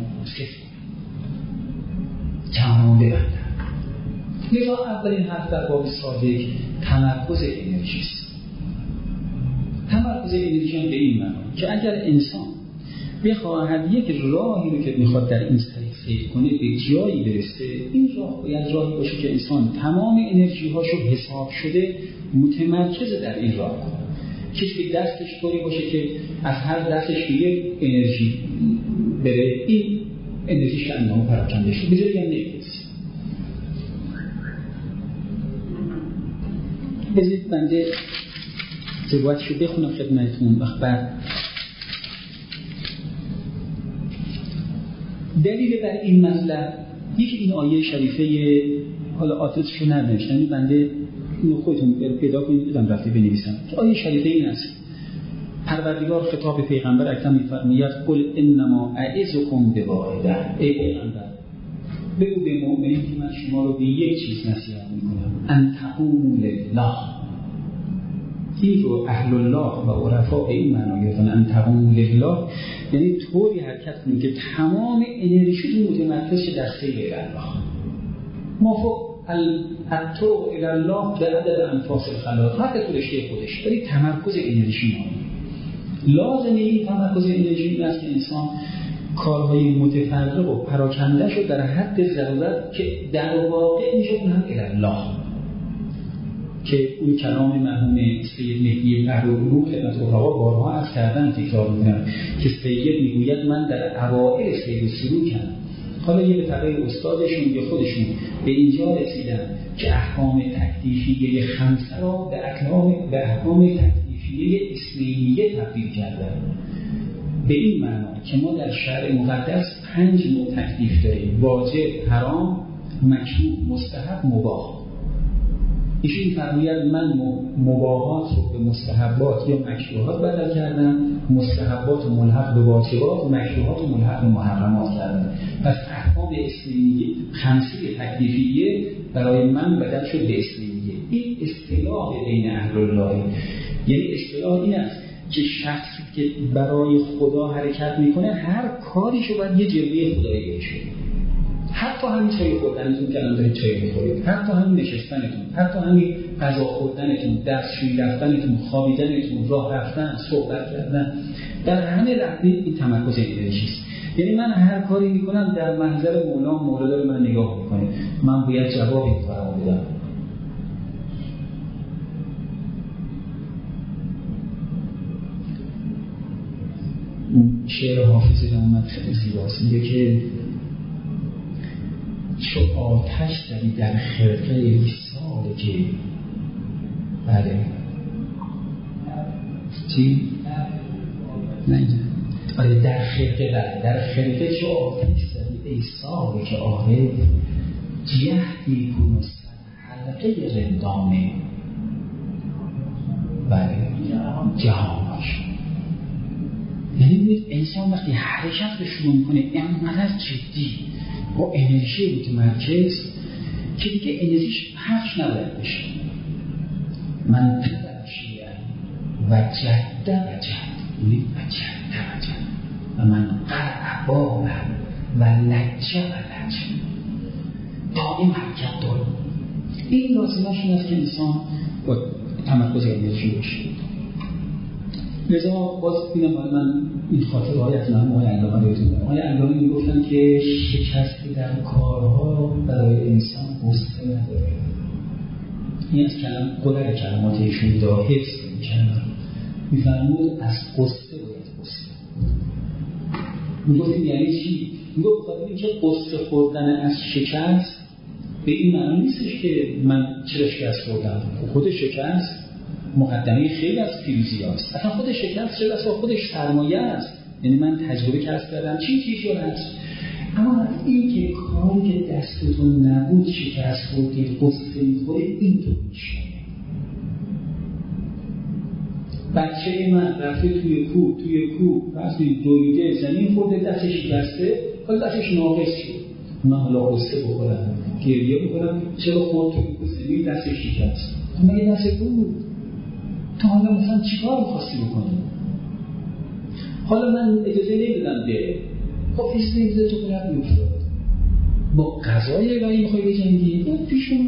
ببندم. لذا اولین حرف در باب صادق تمرکز انرژی است. تمرکز انرژی هم به این معنی که اگر انسان بخواهد یک راهی رو که میخواد در این سیر کنه به جایی برسه، این راه باید راهی باشه که انسان تمام انرژی هاشو حساب شده متمرکز در این راه کنه. کسی که دستش طوری باشه که از هر دستش یک انرژی بره، این انرژیش که انجام پراکنده شد به جایی هم نمیرسه. بذارید بنده روایتشو بخونم خدمتتون. وقت بعد دلیل بر این مطلب یکی این آیه شریفه، حالا آتشو ننوشتم، بنده اینو خودتون پیدا کنید بدم رفته بنویسم که آیه شریفه این است. پروردگار خطاب پیغمبر اکرم می‌فرماید قل انما اعظکم بواحده، ای پیغمبر بگو به مؤمنین که من شما رو به یک چیز نصیحت می‌کنم، ان تقوموا لله. این رو اهل الله و عرفا به این معنا گرفتن، ان تقوموا لله یعنی طوری حرکت کنید که تمام انرژیتون متمرکز شه در سیر الله. موافق الطرق الی الله به عدد انفاس الخلاق، هر که رشته خودش، ولی تمرکز انرژی لازمه. این تمرکز انرژی این است که انسان کارهای متفرق و پراکنده شد در حد ضرورت که در واقع میشه اون هم الی الله، که اون کلام مرحوم سید مهدی بهرالعلوم خدمت رفقا بارها عرض کردن، تکرار میکنم که سید میگوید من در اوائل سیر سلوکم، حالا یه به طبع استادشون یا خودشون به اینجا رسیدن که احکام تکلیفیه خمسه را به احکام تکلیفیه اسلیمیه تبدیل کردن. به این معنا که ما در شرع مقدس 5 نوع تکلیف داریم: واجب، حرام، مکروه، مستحب، مباح. ایشون فرموید من مباحات رو به مستحبات یا مکروهات بدل کردم، مستحبات و ملحق به واجبات، مکروهات و ملحق به محرمات کردم. پس احکام اسلامیه خمسی تکلیفیه برای من بدل شد به اسلامیه. این اصطلاح بین اهل الله، یعنی اصطلاح این است که شخصی که برای خدا حرکت میکنه هر کاریشو باید یه جلوه خدایی بشه. حتی همین چای خوردنتون که الان دارید چای میخورید، حتی همین نشستنتون، حتی همین غذا خوردنتون، دستشویی رفتنتون، خوابیدنتون، راه رفتن، صحبت کردن، در همه لحظه این تمرکز انرژی است. یعنی من هر کاری میکنم در منظر مولا، مولا داره من نگاه میکنه، من باید جوابی برام بدم. شعر حافظ محمد خیلی زیباست، میگه که چو آتش زدی در خرقه وصال که بله چی؟ نه آره در خرقه، بله در خرقه چو آتش زدی ای سال که آره جهدی کن و سر حلقه رندانه بله جهاناش. یعنی انسان وقتی حرکت رو شروع میکنه اینقدر جدی با انرژی متمرکز که دیگه انرژیش پخش نباید بشه. من تبشیه و جد و جد و من قرع بابه و لجه و لجه دائم حرکت داره. این لازمش این است که انسان با تمرکز انرژی باشه. لذا باز بینم من این خاطر آیت نام آقای علامه رو بزنم. آقای علامه میگفتن که شکستی در کارها برای انسان قصه نداره. این از کلمات ایشون بوده حفظ میکنم. میفرمود از قصه باید قصه. میگفتیم یعنی چی؟ میگفت بخاطر اینکه قصه خوردن از شکست به این معنی نیستش که من چرا شکست خوردم. خود شکست مقدمه خیلی از پیروزی هاست. اصلا خود شکست شده است و خودش سرمایه است. یعنی من تجربه کسب کردم چی شده است. اما این که کاری که دستتون نبود شکست خوردید قصه میخورید اینطور میشه. بچه من رفته توی کوه وقتی دویده زمین خورده دستش شکسته حالا دستش ناقص شد. من حالا قصه بخورم گریه بکنم چرا خورد توی زمین دستش شکست. اما یه دست بود تو حالا مثلا چیکار می‌خواستی بکنی؟ حالا من اجازه نمیدم به خب اجازه تو برات می‌افتاد با قضای رایی می‌خوای بجنگی پیش اومد.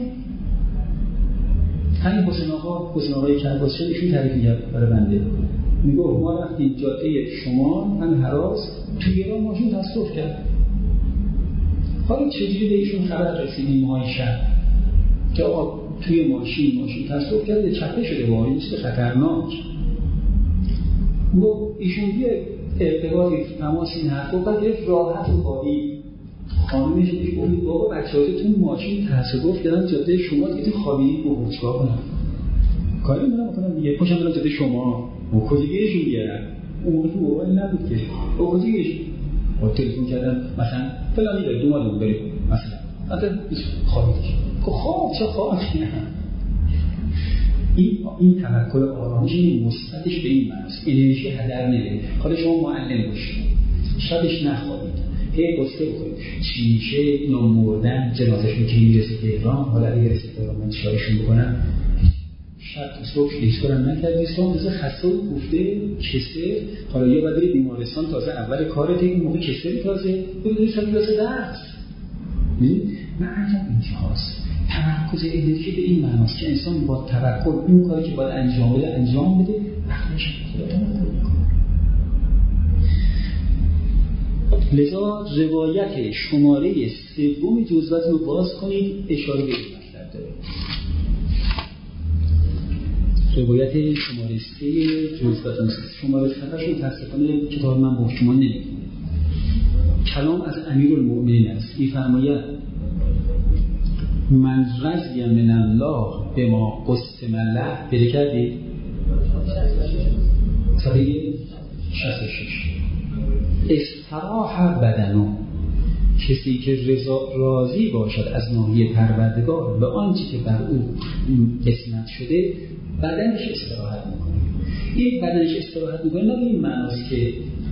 همین حسین آقای کرباسچی ایشون تعریف کرد برای بنده. میگه ما رفتیم جاده شمال همین هراز توی راه ماشین تصادف کرد. حالا چجوری به ایشون خبر رسید این ماهای شهر که آقا توی ماشین تصادف کرده چپه شده با این چیز خطرناک. میگه ایشون یه ارتباطی تماس این حرفا بعد یک راحت و بایی خانمش میگه بابا بچه‌هاتون ماشین تصادف کردن جاده شما دیگه خوابیدید بابا چیکار کنم؟ کاری من می‌کنم دیگه پاشم برم جاده شما و کجیگیرشون بیارم. اون موقع موبایل نبود که او کجیگیرش با تلفن کردن مثلا فلانی داره دو ماه بریم مثلا حتی خوابیدش خواب چه خوابی این تفکر آرامش این مثبتش به این معنی است. انرژی هدر نده. حالا شما معلم باشید شبش نخوابید هی قصه بکنید چی میشه نامردن جنازه‌شون که میرسه تهران. حالا اگه رسه تهران من چیکارشون بکنم شب صبح دیسکورم نکردی صبح مثل خسته و کوفته کسر. حالا یا باید بیمارستان تازه اول کارت این موقع کسری تازه بودید شب تازه درس معنی اینجاست. تمرکز انرژی به این معناست که انسان با توکل اون کاری که باید انجام بده وقتش خودتون میکنه. لذا روایت شماره 3 جزوات رو باز کنید اشاره به این مطلب داره. روایت شماره 3 جزوات شماره 7 متاسفانه کتاب من با شما نمیدونم. کلام از امیرالمؤمنین است. می‌فرماید من رضی من الله به ما قسم الله بده کردی؟ صفحه 66 استراح بدنو کسی که راضی باشد از ناحیه پروردگار به آنچه که بر او اسناد شده بدنش استراحت میکنه. این بدنش استراحت میکنه نه به این معناست که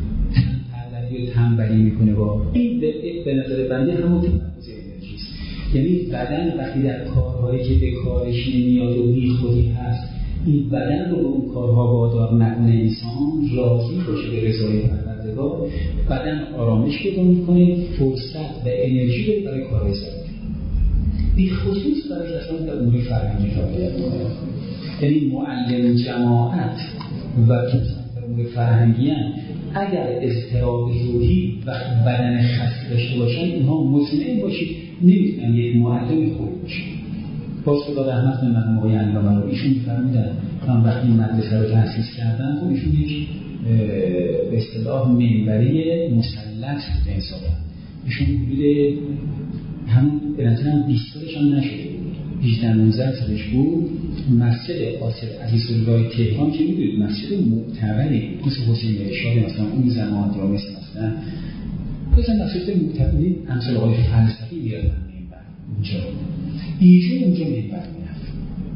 تنبلی میکنه. با این به نظر بنده همون تمرکز انرژی است. یعنی بدن وقتی در کارهایی که به کارش نمیاد و بیخودی هست این بدن رو به اون کارها وادار نکنه، انسان راضی باشه به رضای پروردگار، بدن آرامش پیدا میکنه، فرصت و انرژی داره برای کار اضافی، بی خصوص برای اصلا در امور فرهنگی فعالیت میکنه. یعنی معلم جماعت و در امور فرهنگی هم اگر اضطراب روحی و بدن خسته داشته باشن، اینها مطمئن باشید نمیتونن یک معلم خوب باشه. باز خدا رحمت کنه مرحوم آقای علامه رو، ایشون فرمودن من وقتی مدرسه رو تأسیس کردم خب ایشون یک به اصطلاح منبری مسلط بود انصافا. ایشون حدود همون به نظرم 20 سالش هم نشده بود، 18-19 سالش بود. مسجد قاصد عزیزالله تهران که میدونید مسجد معتبری مثل حسین ارشاد مثلا اون زمان، یا مثلا مسجد معتبری امثال آقای فلسفی میادن اونجا، ایشون اونجا منبر میرفت.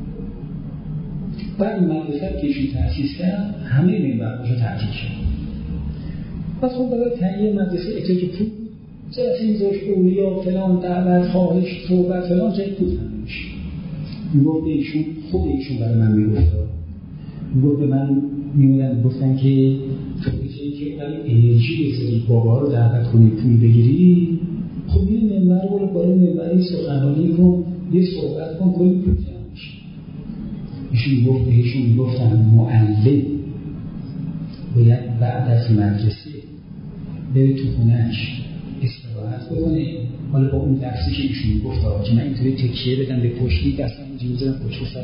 بعد مدرسه که ایشون تأسیس کرد همه منبرهاشو تعطیل شد. پس خب برای تهیه مدرسه احتیاج پول بود، جلسه میذاشت اولیا فلان دعوت خواهش صحبت فلان جای پول هم نمیشه. میگفت به ایشون، خود ایشون برای من میگفت به من میمونن گفتن که تو بچه‌ای که برای انرژی بذاری بابا رو دعوت کنی پول بگیری، خب یه منبر رو بالا منبری سخنرانی کن، یه صحبت کن، کلی پول جمع میشه. ایشون گفتن معلم باید بعد از مدرسه بره تو خونه‌اش استراحت بکنه. حالا با اون درسی که ایشون گفت که من اینطوری تکیه بدم به پشتی دستم اینجوری بزنم پشت سر،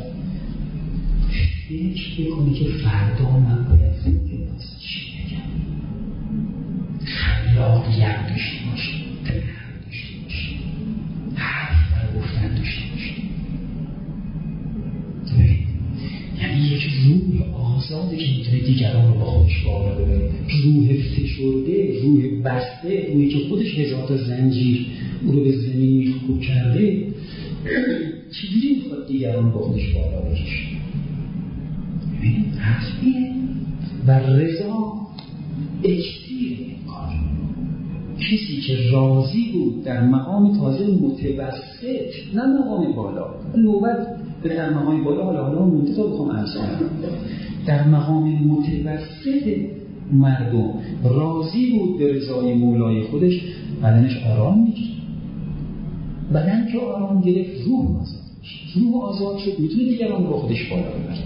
فکر بکنه که فردا من باید زندگی باز چی بگم، خلاقیت داشته باشه، تنهر داشته باشه، حرف برای گفتن داشته باشه. یعنی یک روح آزاده که میتونه دیگران رو با خودش بالا ببره. روح فشرده، روح بسته، روحی که خودش هزار تا زنجیر او رو به زمین میخکوب کرده، چجوری میخواد دیگران رو با خودش بالا بکشه؟ ببینید حرفیه و رضا اکسیر این کار. کسی که راضی بود در مقام تازه متوسط، نه مقام بالا، نوبت در مقام بالا حالا مونده تا بخوام امثال در مقام متوسط مردم راضی بود به رضای مولای خودش، بدنش آرام میگیره. بدن که آرام گرفت روح آزاد میشه، روح آزاد شد میتونه دیگران رو با خودش بالا ببره.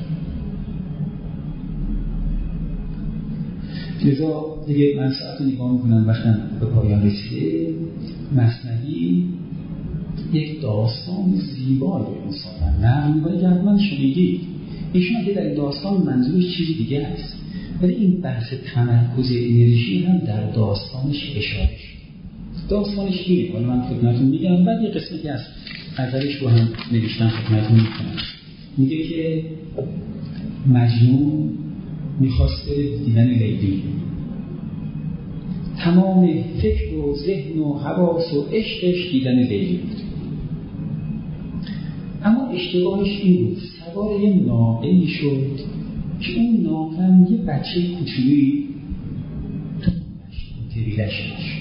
لذا دیگه من ساعت نگاه میکنم وقتم به پایان رسیده. مثنوی یک داستان زیبا رو انصافا نقل می‌کنه که حتما شنیدید. ایشون اگه در داستان منظورش چیزی دیگه است، ولی این بحث تمرکز انرژی هم در داستانش اشاره شد. داستانش اینه، حالا من خدمتتون میگم، بعد یه قسمتی از غزلش رو هم نوشتم خدمتتون میکنم. میگه که مجنون میخواست دیدن لیلی، تمام فکر و ذهن و حواس و عشقش دیدن لیلی بود. اما اشتباهش این بود، سوار یه ناقه‌ای شد که اون ناقه هم یه بچه کوچولی تو طویلش داشت.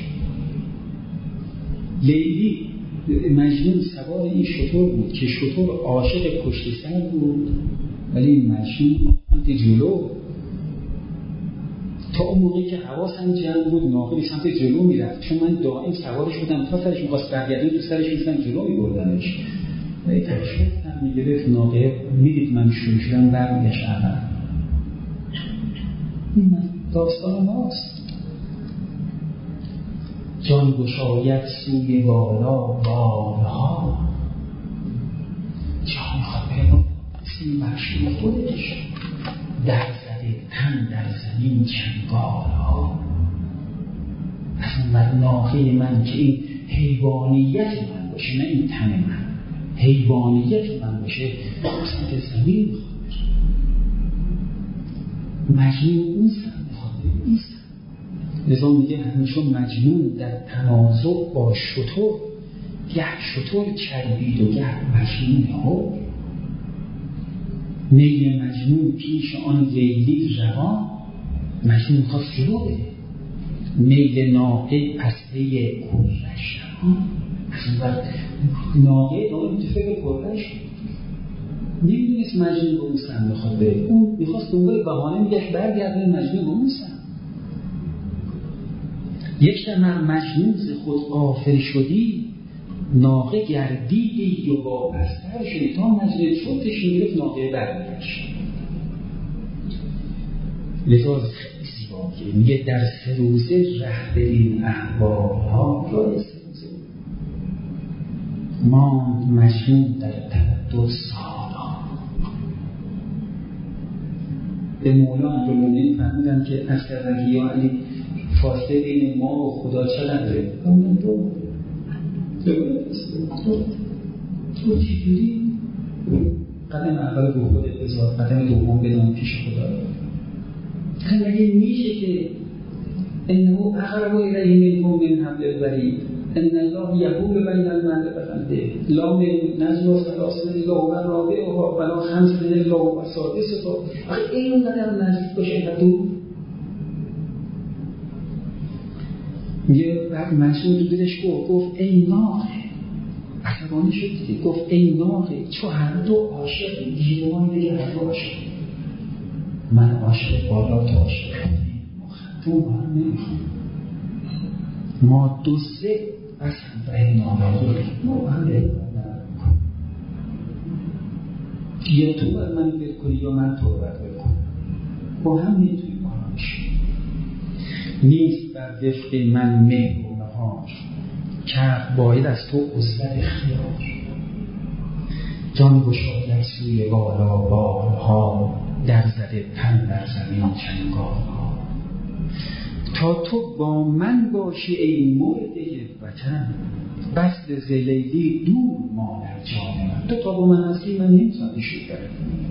لیلی مجنون سوار این شتر بود که شتر عاشق پشت سر بود، ولی مجنون سمت جلو. تا اون موقعی که حواسم جمع بود ناقه به سمت جلو میرفت، چون من دائم سوارش بودم، تا سرش میخواست برگردن تو سرش میزدم جلو میبردنش. ولی تشریفتم میگرفت ناقه میدید من شروع شدم برمیگشت عقب. این داستان ماست. جان گشاید سوی بالا بالا، جان میخواد بره این مشروع خودش، در زده تن در زمین چنگالا. از اون بر ناقه من که این حیوانیت من باشه، نه این تن من، حیوانیت من باشه، سمت زمین میخواد مجنون اون سمت خواهده این سمت. لذا میگه همیشه مجنون در تنازع با شتر، گه شتر چربید و گه مجنون ها. میل مجنون پیش آن لیلی روان، مجنون خواست جلو بده. میل ناقه پس پی پرش روان. از اون وقت ناقه داره تو فکر پرش. نمیدونست مجنون به اون سم میخواد بره، اون میخواست دنبال بهانه میگشت برگرده مجنون به اون سم. یک دم مجنون ز خود غافل شدی، ناقه گردیدی و با بستر شدی. تا مجنون چوتش میگرفت ناقه برمیگشت. لذا خیلی زیباییه، میگه در 3 روزه ره بدین احوالها. جای 3 روزه ماند مجنون در تردد سالا. به مولانا جلونی فرمودن که از کردن که یا علی فاصله بین ما و خدا چقدره؟ اون دو چجوری؟ قدم اول به خودت بذار، قدم دوم بدون پیش خدا. مگه میشه که انه اقرب الیه منکم من حبل الورید ان الله یحول بین المرء و قلبه لا نجوا ثلاثه الا هو الرابعها ولا خمسه الا هو السادسها. آخه اینقدر نزدیک باشه و دور. میگه بعد مجنون تو دلش گفت ای ناقه، عصبانی شد دیگه، گفت ای ناقه چو هر دو عاشق گیروان دیگه هر دو عاشق، من عاشق بالا تو عاشق تو با هم نمیخوام، ما 2-3 از هم راه نامه ما با هم نمیخوام، یا تو باید من بر کنی یا من تو باید بر کنم، با هم نمیتونیم با هم بشیم. نیست بر وفق من مهر و مهار، که باید از تو عزلت خیار، جان گشاید سوی بالا بالها، در زده تن در زمین چنگالها. تا تو با من باشی ای مرده وطن، بس ز لیلی دور ماند جان من. تو تا با من هستی من نمیتونم ایشون برم.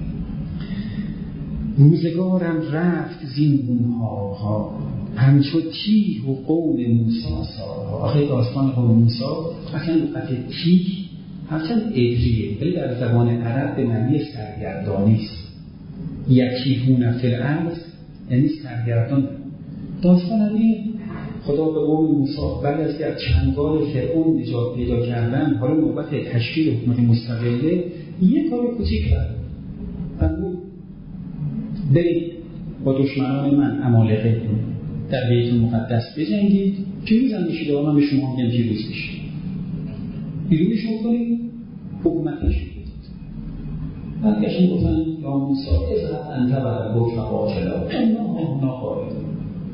روزگارم رفت زین گونه‌ها، همچو تیه و قوم موسی سالها. آخه داستان قوم موسی اصلا لغت تیه هرچند عبریه ولی در زبان عرب به معنی سرگردانی است. یکیهون فی الارض یعنی سرگردان. داستان همین خدا به قوم موسی بعد از که از چنگال فرعون نجات پیدا کردن، حالا نوبت تشکیل حکومت مستقله، یک کار کوچیک کرد. فرمود برید با دشمنان من عمالقه در بیت المقدس بجنگید، پیروز هم بشید و من به شما میگم پیروز بشید. پیروزشون کنید، حکومتش بدید. برگشتن گفتن یا موسی اذهب انت و ربک فقاتلا انها خارجون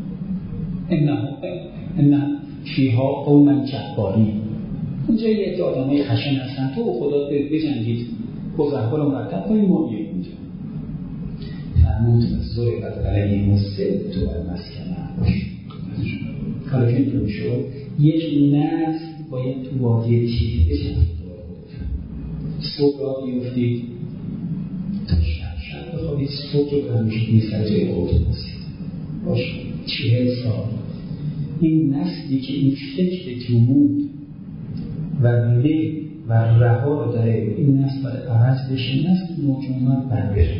انها فیها قوما جبارین. اونجا یه عده آدمای خشن هستن، تو و خدا بجنگید، بزرگوار رو مرتب کنید، ما میگیم اونجا. فرمود ضربت علیهم الذلة والمسکنة. حالا که اینطور شد یک نسل باید تو وادی تیه بجنگید. صبح را بیفتید تا شب بخوابید، صبح رو برمیشید سر جای خودتون هستید باشه 40 سال. این نسلی که این فکر جمود و له و رها رو داره، این نسل باید عوض بشه، نسل موجودات برگرده.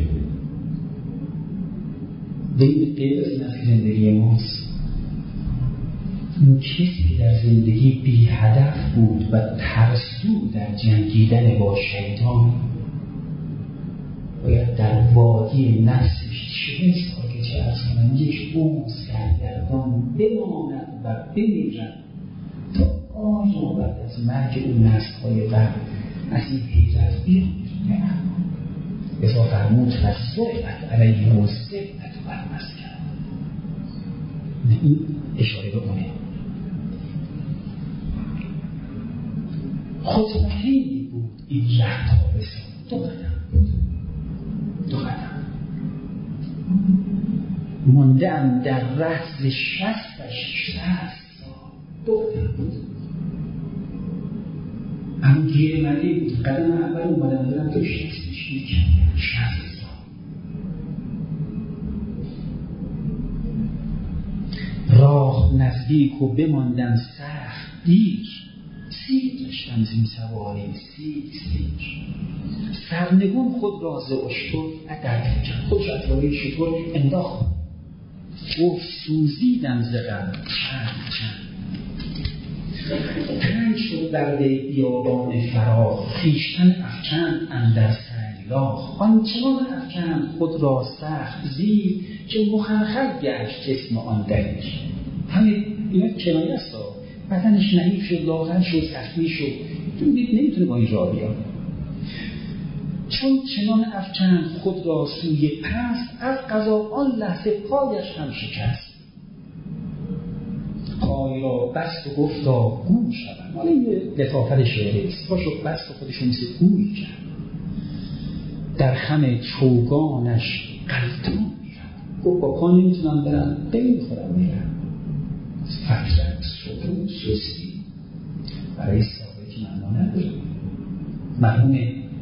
به این غیر از نسل زندگی ماست. اون کسی که در زندگی بی هدف بود و ترسو در جنگیدن با شیطان، باید در وادی نفسش 40 سال که چه ارز کنم یک عمر سرگردان بماند و بمیرد تا آن بعد از مرگ اون نسل‌های بعد از این حیرت بیرون میرد. ازا فرمود فضلت علیهم الذلة والمسکنة. این اشاره به اونه. خطبتینی بود این ره تا رسید. 2 قدم ماندم در رهز 60 سال. 2 قدم بود. هم گیر مدی بود. قدم اول اومدم دارم تو 60 سال. راه نزدیک و بماندم سخت دیر، سیر داشتم زین سواری سیر سرنگون خود راز اشتر ادر فکر خودش از روی شطور انداخت. گفت سوزیدم ز غم چند تنگ شد در بیابان فراخ، خویشتن افکند اندر سنگ افلاخ آنچنان افکند خود را سخت زیر که مخلخل گشت جسم آن دریج. همه اینا کنایه است، بدنش نحیف شد، لاغر شد، زخمی شد، نمیتونه با این راه بیاد. چون چنان افکند خود را سوی پست، از قضا آن لحظه پایش هم شکست. پای را بست و گفتا گوی شوم. حالا این لطافت شعری است. پاشو بست و خودشو مثل گوی کرد. در خم چوگانش غلطان میرم. گفت با پا نمیتونم برم، نمیخورم میرم. فرزند سکون سستی برای ثابت معنا نداره. مرحوم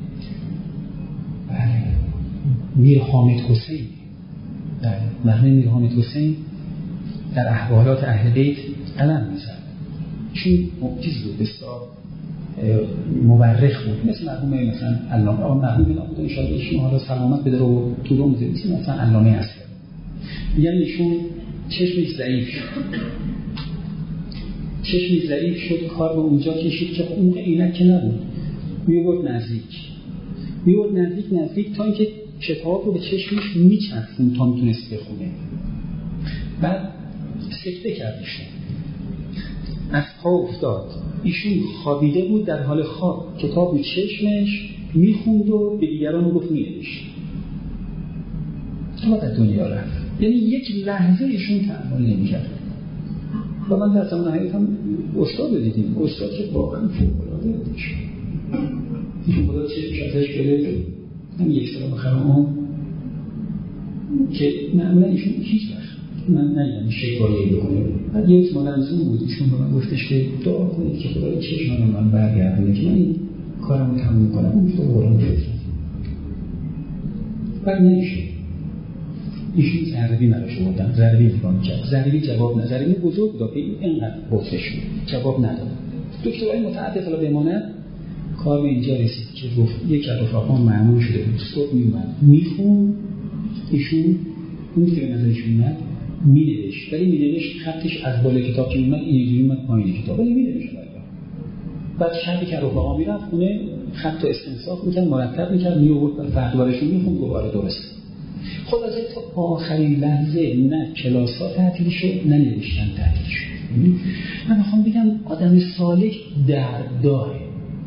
میر حامد حسین، مرحوم میر حامد حسین در احوالات اهل بیت علم میزد، چون چیز بود، بسیار مورخ بود، مثل مرحوم مثلا علامه مرحوم نبود انشاءالله ایشون حالا سلامت بده رو تو رو میذاره، مثلا علامه اصغر، یعنی ایشون چشمش ضعیف شد، کار به اونجا کشید که اون عینک که نبود، میورد نزدیک تا اینکه کتاب رو به چشمش میچسبوند تا میتونست بخونه. بعد سکته کرد ایشون، از پا افتاد، ایشون خوابیده بود، در حال خواب کتاب رو چشمش میخوند و به دیگران رو گفت مینوشت تا در دنیا رفت. یعنی یک لحظه ایشون تحمل نمی‌کرد. و من در زمان حیات هم استاد رو دیدیم، استاد که واقعا فوق‌العاده بود. ایشون خدا چشمش ازش گرفت، هم یک سال بخرم که معمولا ایشون هیچ وقت من ندیدم شکایتی بکنه. بعد یک مادرزون بود، ایشون به من گفتش که دعا کنید که خدا چشم من برگردونه که من این کارم رو تموم کنم. اون تو قرآن بفرست. بعد نمیشه. ایشون ضربی براش آوردن، ضربی نگاه کرد، ضربی جواب نه، ضربی بزرگ بود که اینقدر بطرش جواب نداد. دکترای متعدد حالا بماند کار به اینجا رسید که گفت یک از رفقان مأمور شده بود، صبح میومد میخون، ایشون اون که به نظرشون اومد مینوشت، ولی مینوشت خطش از بالا کتاب که اومد اینجوری اومد پایین کتاب، ولی مینوشت. بعد شبی که رفقا میرفت خونه خط رو استنساخ میکرد، مرتب میکرد، میآورد فردا براشون میخوند، دوباره درست. خلاصه تا آخرین لحظه نه کلاس‌ها تعطیل شد نه نوشتن تعطیل شد. من میخوام بگم آدم صالح درد داره.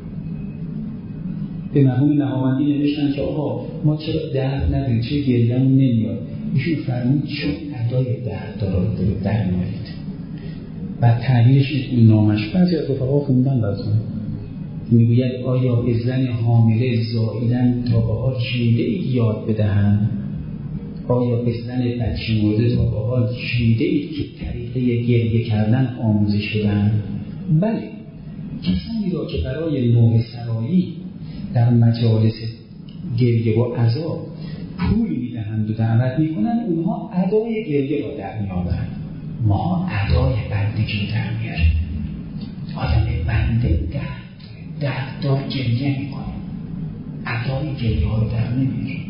به مرحوم نهاوندی نوشتن که آقا ما چرا درد نداریم، چه گریه‌مون نمیاد. ایشون فرمود چون ادای درد داره در میارید. بعد تعبیرش این نامش بعضی از رفقا خوندن براتون میگوید آیا به زن حامله زاییدن تا به حال شنیده اید یاد بدهند؟ آیا به زن بچه مرده تا به حال شنیده اید که طریقه گریه کردن آموزش شدن؟ بله، کسانی را که برای نوح سرایی در مجالس گریه و عذاب پول میدهند و دعوت میکنند، اونها ادای گریه را در میآورند. ما ادای بندگی رو در میاریم. آدم بنده درد دار گریه میکنه، ادای گریه ها رو در نمیاریم.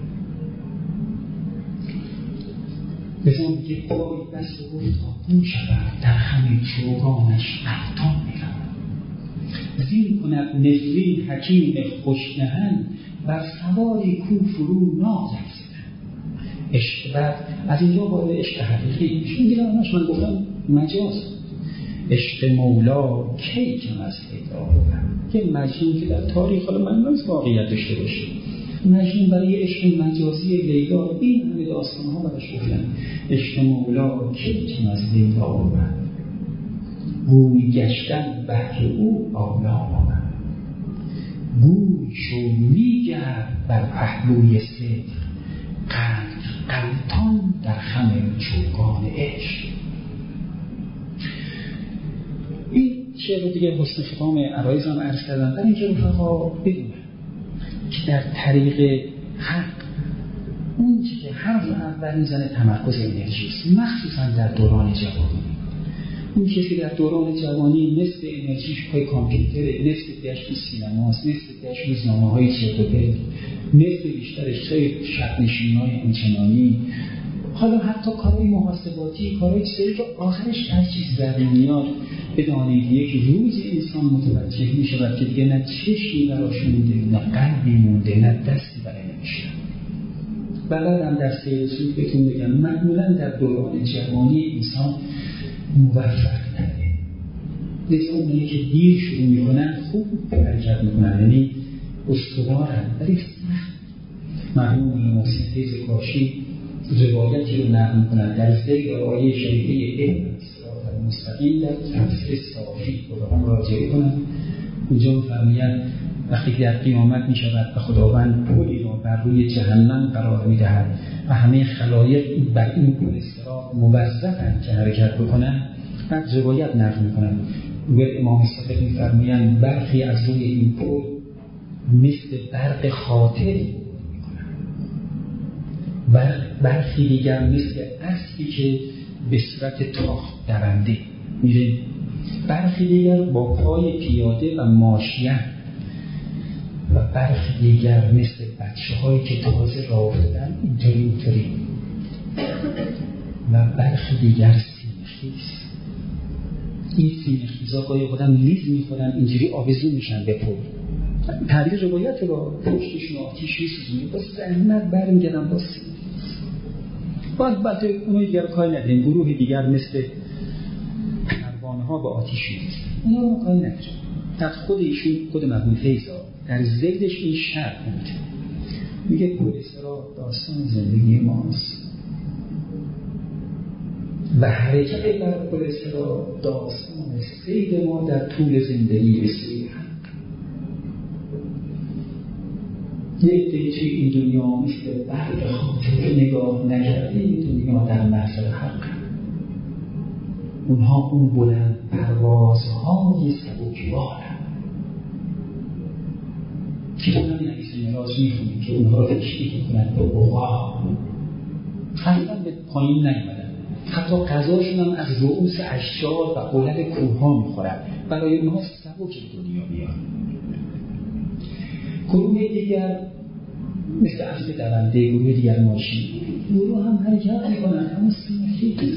بزن میگه پای بست و گفت تا گوش شود، در همه چوگانش غلطان میرم. زین کند نفرین حکیم خوشنهن، بر سواری کو فرو نازد. عشق بعد از اینجا وارد عشق حقیقی چون دیگه همش من گفتم مجاز. عشق مولا کی کم از پیدا بود. یه مجنون که در تاریخ حالا من نیست واقعیت داشته باشه، مجنون برای عشق مجازی لیلا این همه داستان ها براش گفتن. عشق مولا کی کم از لیلا بود، گوی گشتن بهر او آلا بود. گوی شو میگرد بر پهلوی صدق، غلطان در خم چوگان عشق. این شعر رو دیگه حسن ختام عرایض هم عرض کردم برای اینکه رفقا بدونن که در طریق حق اون چی که حرف اول میزنه تمرکز انرژی است، مخصوصا در دوران جوانی. اون کسی که در دوران جوانی نصف انرژیش پای کامپیوتره، نصف دیگه‌اش تو سینماست، نصف دیگه‌اش روزنامه‌های چرت و پرت، نصف بیشترش توی شب نشینی‌های همچنانی، حالا حتی کارهای محاسباتی، کارهای چیزی که آخرش از چیز در میاد، بدانید یک روز انسان متوجه می شود که دیگه نه چشمی براش مونده، نه قلبی مونده، نه دستی برای نمیشه. بعدم در سیر سود بهتون بگم معمولا در دوران جوانی انسان موفق تره. لذا اونایی که دیر شروع میکنن خوب حرکت میکنن، یعنی استوارن، ولی سخت. مرحوم محسن فیض کاشی روایتی رو نقل میکنن در ذیل آیه شریفه علم صراط المستقیم در تفسیر صافی رو مراجعه کنن. اونجا می‌فرماید وقتی در قیامت میشود و خداوند پلی را بر روی جهنم قرار میدهد و همه خلایق بر این پل صراط موظفند که حرکت بکنند، بعد روایت نقل میکنن و امام صادق می‌فرمایند برخی از روی این پل مثل برق خاطر برخی دیگر مثل اسبی که به صورت تاخت درنده میره، برخی دیگر با پای پیاده و ماشیه و برخی دیگر مثل بچه هایی که تازه راه افتادن اینطوری و برخی دیگر سینه‌خیز. این سینه‌خیزا گاهی خودم لیز میخورن اینجوری آویزون میشن به پل. تعبیر روایت رو پشتشون آتیش میسوزونه، با زحمت برمیگردن با سینه‌خیز. بعد اونو دیگر کاری نداریم. گروه دیگر مثل پروانه ها با آتیش میسوزن، اونا رو کاری نداریم. در خود ایشون خود مرحوم فیضا در ذیلش این شرط میگه پل صراط داستان زندگی ماست و حرکت بر پل صراط داستان سیر ما در طول زندگی به سوی حق. یک دیچه این دنیا مثل برق خاطر نگاه نکرده این دنیا در محضر حق. اونها اون بلند پروازهای سبکبارن که تو همین حدیث معراج میخونیم که اونها رو تشبیه میکنن به عقاب، اصلا به پایین نیامدن، حتی غذاشون هم از رؤوس اشجار و قلل کوه‌ها میخورن، برای اونها سبک دنیا بیان. گروه دیگر مثل اسب دونده، گروه دیگر ماشین، گروه هم حرکت میکنن اما سینه‌خیز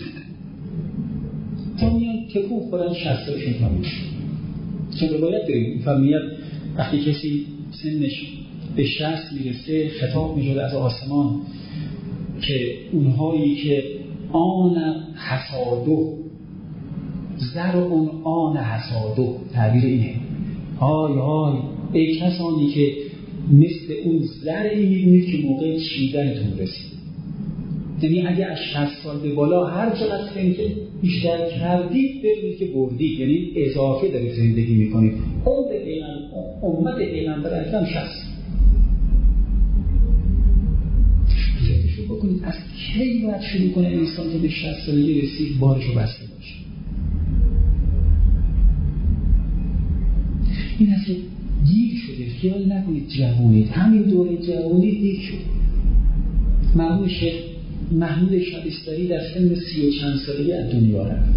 تا میان تکون خورن شستشون کنید. چون روایت داریم فرمیت وقتی کسی سنش به 60 میرسه خطاب میشد از آسمان که اونهایی که آن حسادو زر اون آن حسادو، تعبیر اینه، های ای کسانی که مثل اون زرعی میبینید که موقع چیدنتون رسید. یعنی اگه از 60 سال به بالا هر چقدر که بیشتر کردید بدونید که بردید، یعنی اضافه دارید زندگی میکنید. امت پیغمبر اکرم 60. بیزارشو بکنید از کی باید شروع کنه انسان که به 60 سالگی رسید بارشو بسته باشه. این است که دیر شده، خیال نکنید جوانید، همین دوره جوانی دیر شد. مرحوم شیخ محمود شبستری در سن 30 و چند سالگی از دنیا رفت.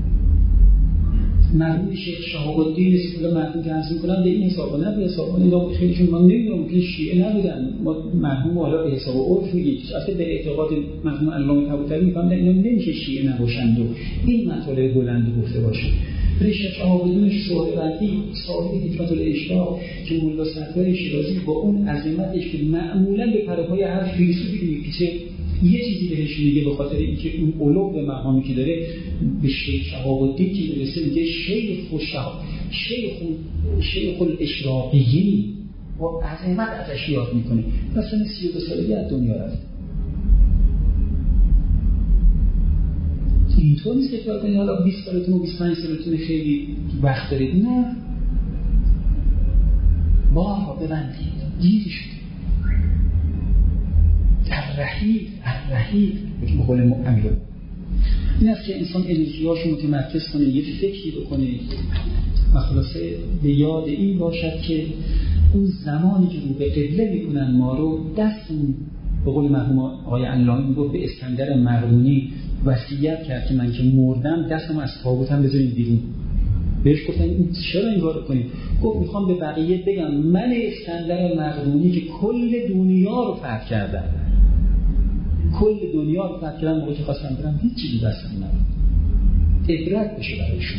مرحوم شیخ شهاب الدین اسماعیل مرحوم که عرض می‌کنم به این حساب نه به حساب اینا خیلیشون ما نمیدونم ممکن شیعه نبودن، ما مرحوم حالا به حساب عرف میگیم، اصلا به اعتقاد مرحوم علامه طباطبایی میگن اینا نمیشه شیعه نباشند و این مطالب بلند گفته باشه. ریشه شهاب الدین سهروردی صاحب حکمت الاشراق که ملا صدرای شیرازی با اون عظمتش که معمولا به پرپای هر فیلسوفی میپیچه یه چیزی بهش میگه، به خاطر اینکه اون علو به مقامی که داره به شیخ شهاب الدین که میرسه میگه شیخ الاشراقیین و عظمت ازش یاد میکنه. مثلا 32 سالگی از دنیا رفت. اینطور نیست که فکر کنید حالا 20 سالتون و 25 سالتون خیلی وقت دارید، نه، بارها ببندید، دیر شد. الرحیل به قول امیر این است که انسان انرژیاشو متمرکز کنه، یه فکری بکنه و خلاصه به یاد این باشد که اون زمانی که رو به قبله میکنن ما رو دستمون، به قول مرحوم آقای علایی میگفت به اسکندر مقدونی وصیت کرد که من که مردم دستم از تابوتم بذارین بیرون. بهش گفتن چرا این کارو کنید؟ گفت میخوام به بقیه بگم من اسکندر مقدونی که کل دنیا رو فتح کردم کل دنیا رو فتح کردم. موقعی که خواستم برم هیچ چیزی دستم نبود. عبرت بشه برای شما.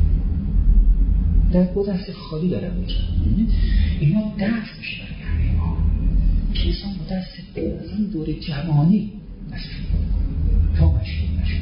در با دست خالی دارم میگم. اینا درس بشه برای همه ما که انسان با دست از این دوره جوانی استفاده کنه تا مشغول نشه.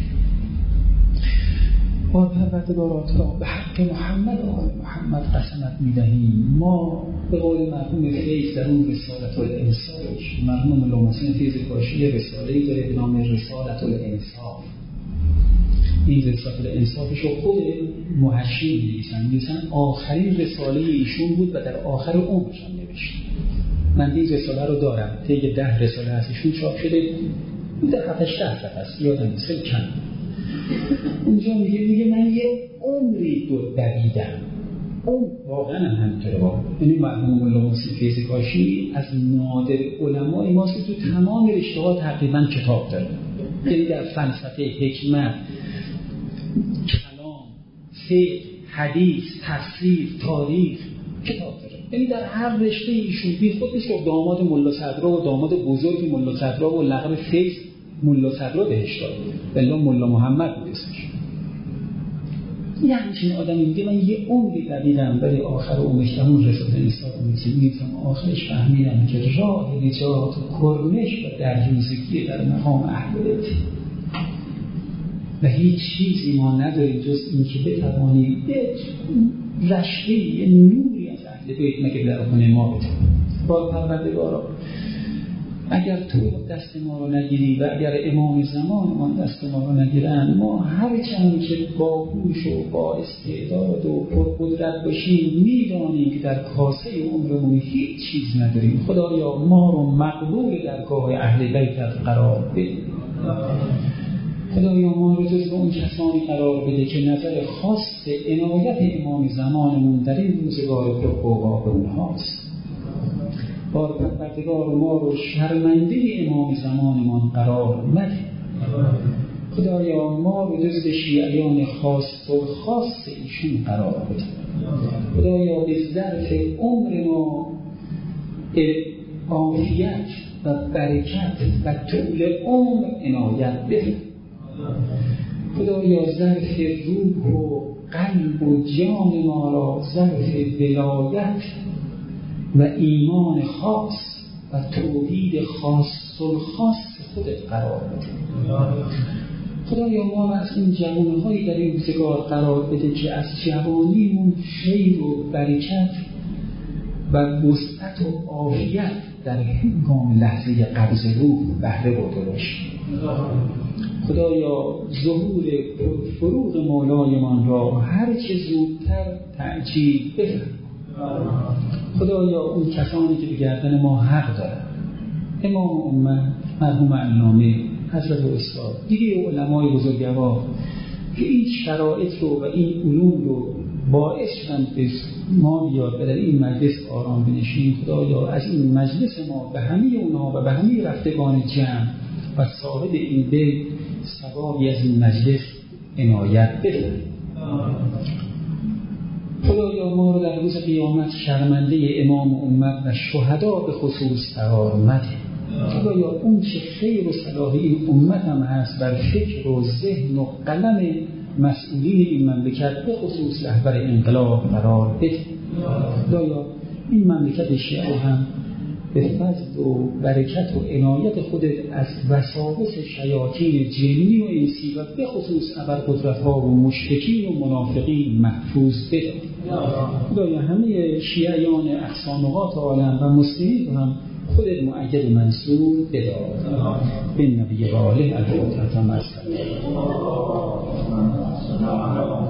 با پروردگارات را به حق محمد آقای محمد قسمت میدهیم. ما به قول مرحوم فیض در اون رسالت الانصافش، مرحوم مولا محسن فیض کاشی رساله‌ای داره به نام رسالت الانصاف. این رسالت الانصافش رو خود محشی می‌نویسن آخرین رساله ایشون بود و در آخر عمرش هم نوشت. من این رساله رو دارم، طی 10 رساله از ایشون چاپ شده، در 7-8 صفحه است، یادم نیست، خیلی کم. اونجا میگه من یه عمری دویدم. اون واقعا همینطوره. یعنی مرحوم مولا محسن فیض کاشی از نادر علمای ماست که تو تمام رشته‌ها تقریبا کتاب داره. یعنی در فلسفه، حکمت، کلام، فقه، حدیث، تفسیر، تاریخ کتاب داره. یعنی در هر رشته ایشون بی خودش رو داماد ملا صدرا و داماد بزرگ ملا صدرا و لقب فیض ملا صدرا بهش داد. بلا ملا محمد بود اسمش. یه همچین آدمی میگه من یه عمری دویدم ولی آخر عمرش همون رساله انصاف میگم آخرش فهمیدم که راه نجات کرنش و دریوزگی در مقام اهل بیت و هیچ چیزی ما نداریم جز این که بتوانیم یه رشته یه نوری از اهل بیت مگه در خونه ما بتوانیم. با پروردگارا اگر تو دست ما رو نگیری و اگر امام زمان ما دست ما رو نگیرن، ما هر چند که باهوش و با استعداد و پرقدرت باشیم میدانیم که در کاسه عمرمون هیچ چیز نداریم. خدایا ما رو مقبول درگاه اهل بیتت قرار بده. خدایا ما رو جزو اون کسانی قرار بده که نظر خاص عنایت امام زمانمون در این روزگار پرغوغا به اونهاست. بار پروردگار ما رو شرمنده امام زمانمان قرار مده. خدایا ما رو جزو شیعیان خاص و خاص ایشون قرار بده. خدایا به ظرف عمر ما عافیت و برکت و طول عمر عنایت بده. خدایا ظرف روح و قلب و جان ما را ظرف ولایت و ایمان خاص و توحید خاص و خاص خودت قرار بده. خدایا ما از این جوانهایی در این روزگار قرار بده که از جوانیمون خیر و برکت و وسعت و عافیت در هنگام لحظه قبض روح بهره برده باشیم. خدایا ظهور فروغ مولایمان را هر چه زودتر تعجیل بفرما. خدایا اون کسانی که به گردن ما حق دارن، امام امت مرحوم علامه حضرت استاد دیگه علمای بزرگوار که این شرایط رو و این علوم رو باعث شدن به ما بیاد و در این مجلس آرام بنشینیم. خدایا از این مجلس ما به همه اونها و به همه رفتگان جمع و صاحب این بیت ثوابی از این مجلس عنایت بده. خدایا ما رو در روز قیامت شرمنده امام امت و شهدا به خصوص قرار مده. خدایا اون چه خیر و صلاح این امت هم هست بر فکر و ذهن و قلم مسئولین این مملکت به خصوص رهبر انقلاب قرار بده. خدایا این مملکت شیعه هم به فضل و برکت و عنایت خودت از وساوس شیاطین جنی و انسی و به خصوص ابرقدرت‌ها و مشرکین و منافقین محفوظ بدار. خدایا همه شیعیان اقصانقات عالم و مسلمین رو هم خودت مؤید منصور بدار. به نبی و آله الفاتحه.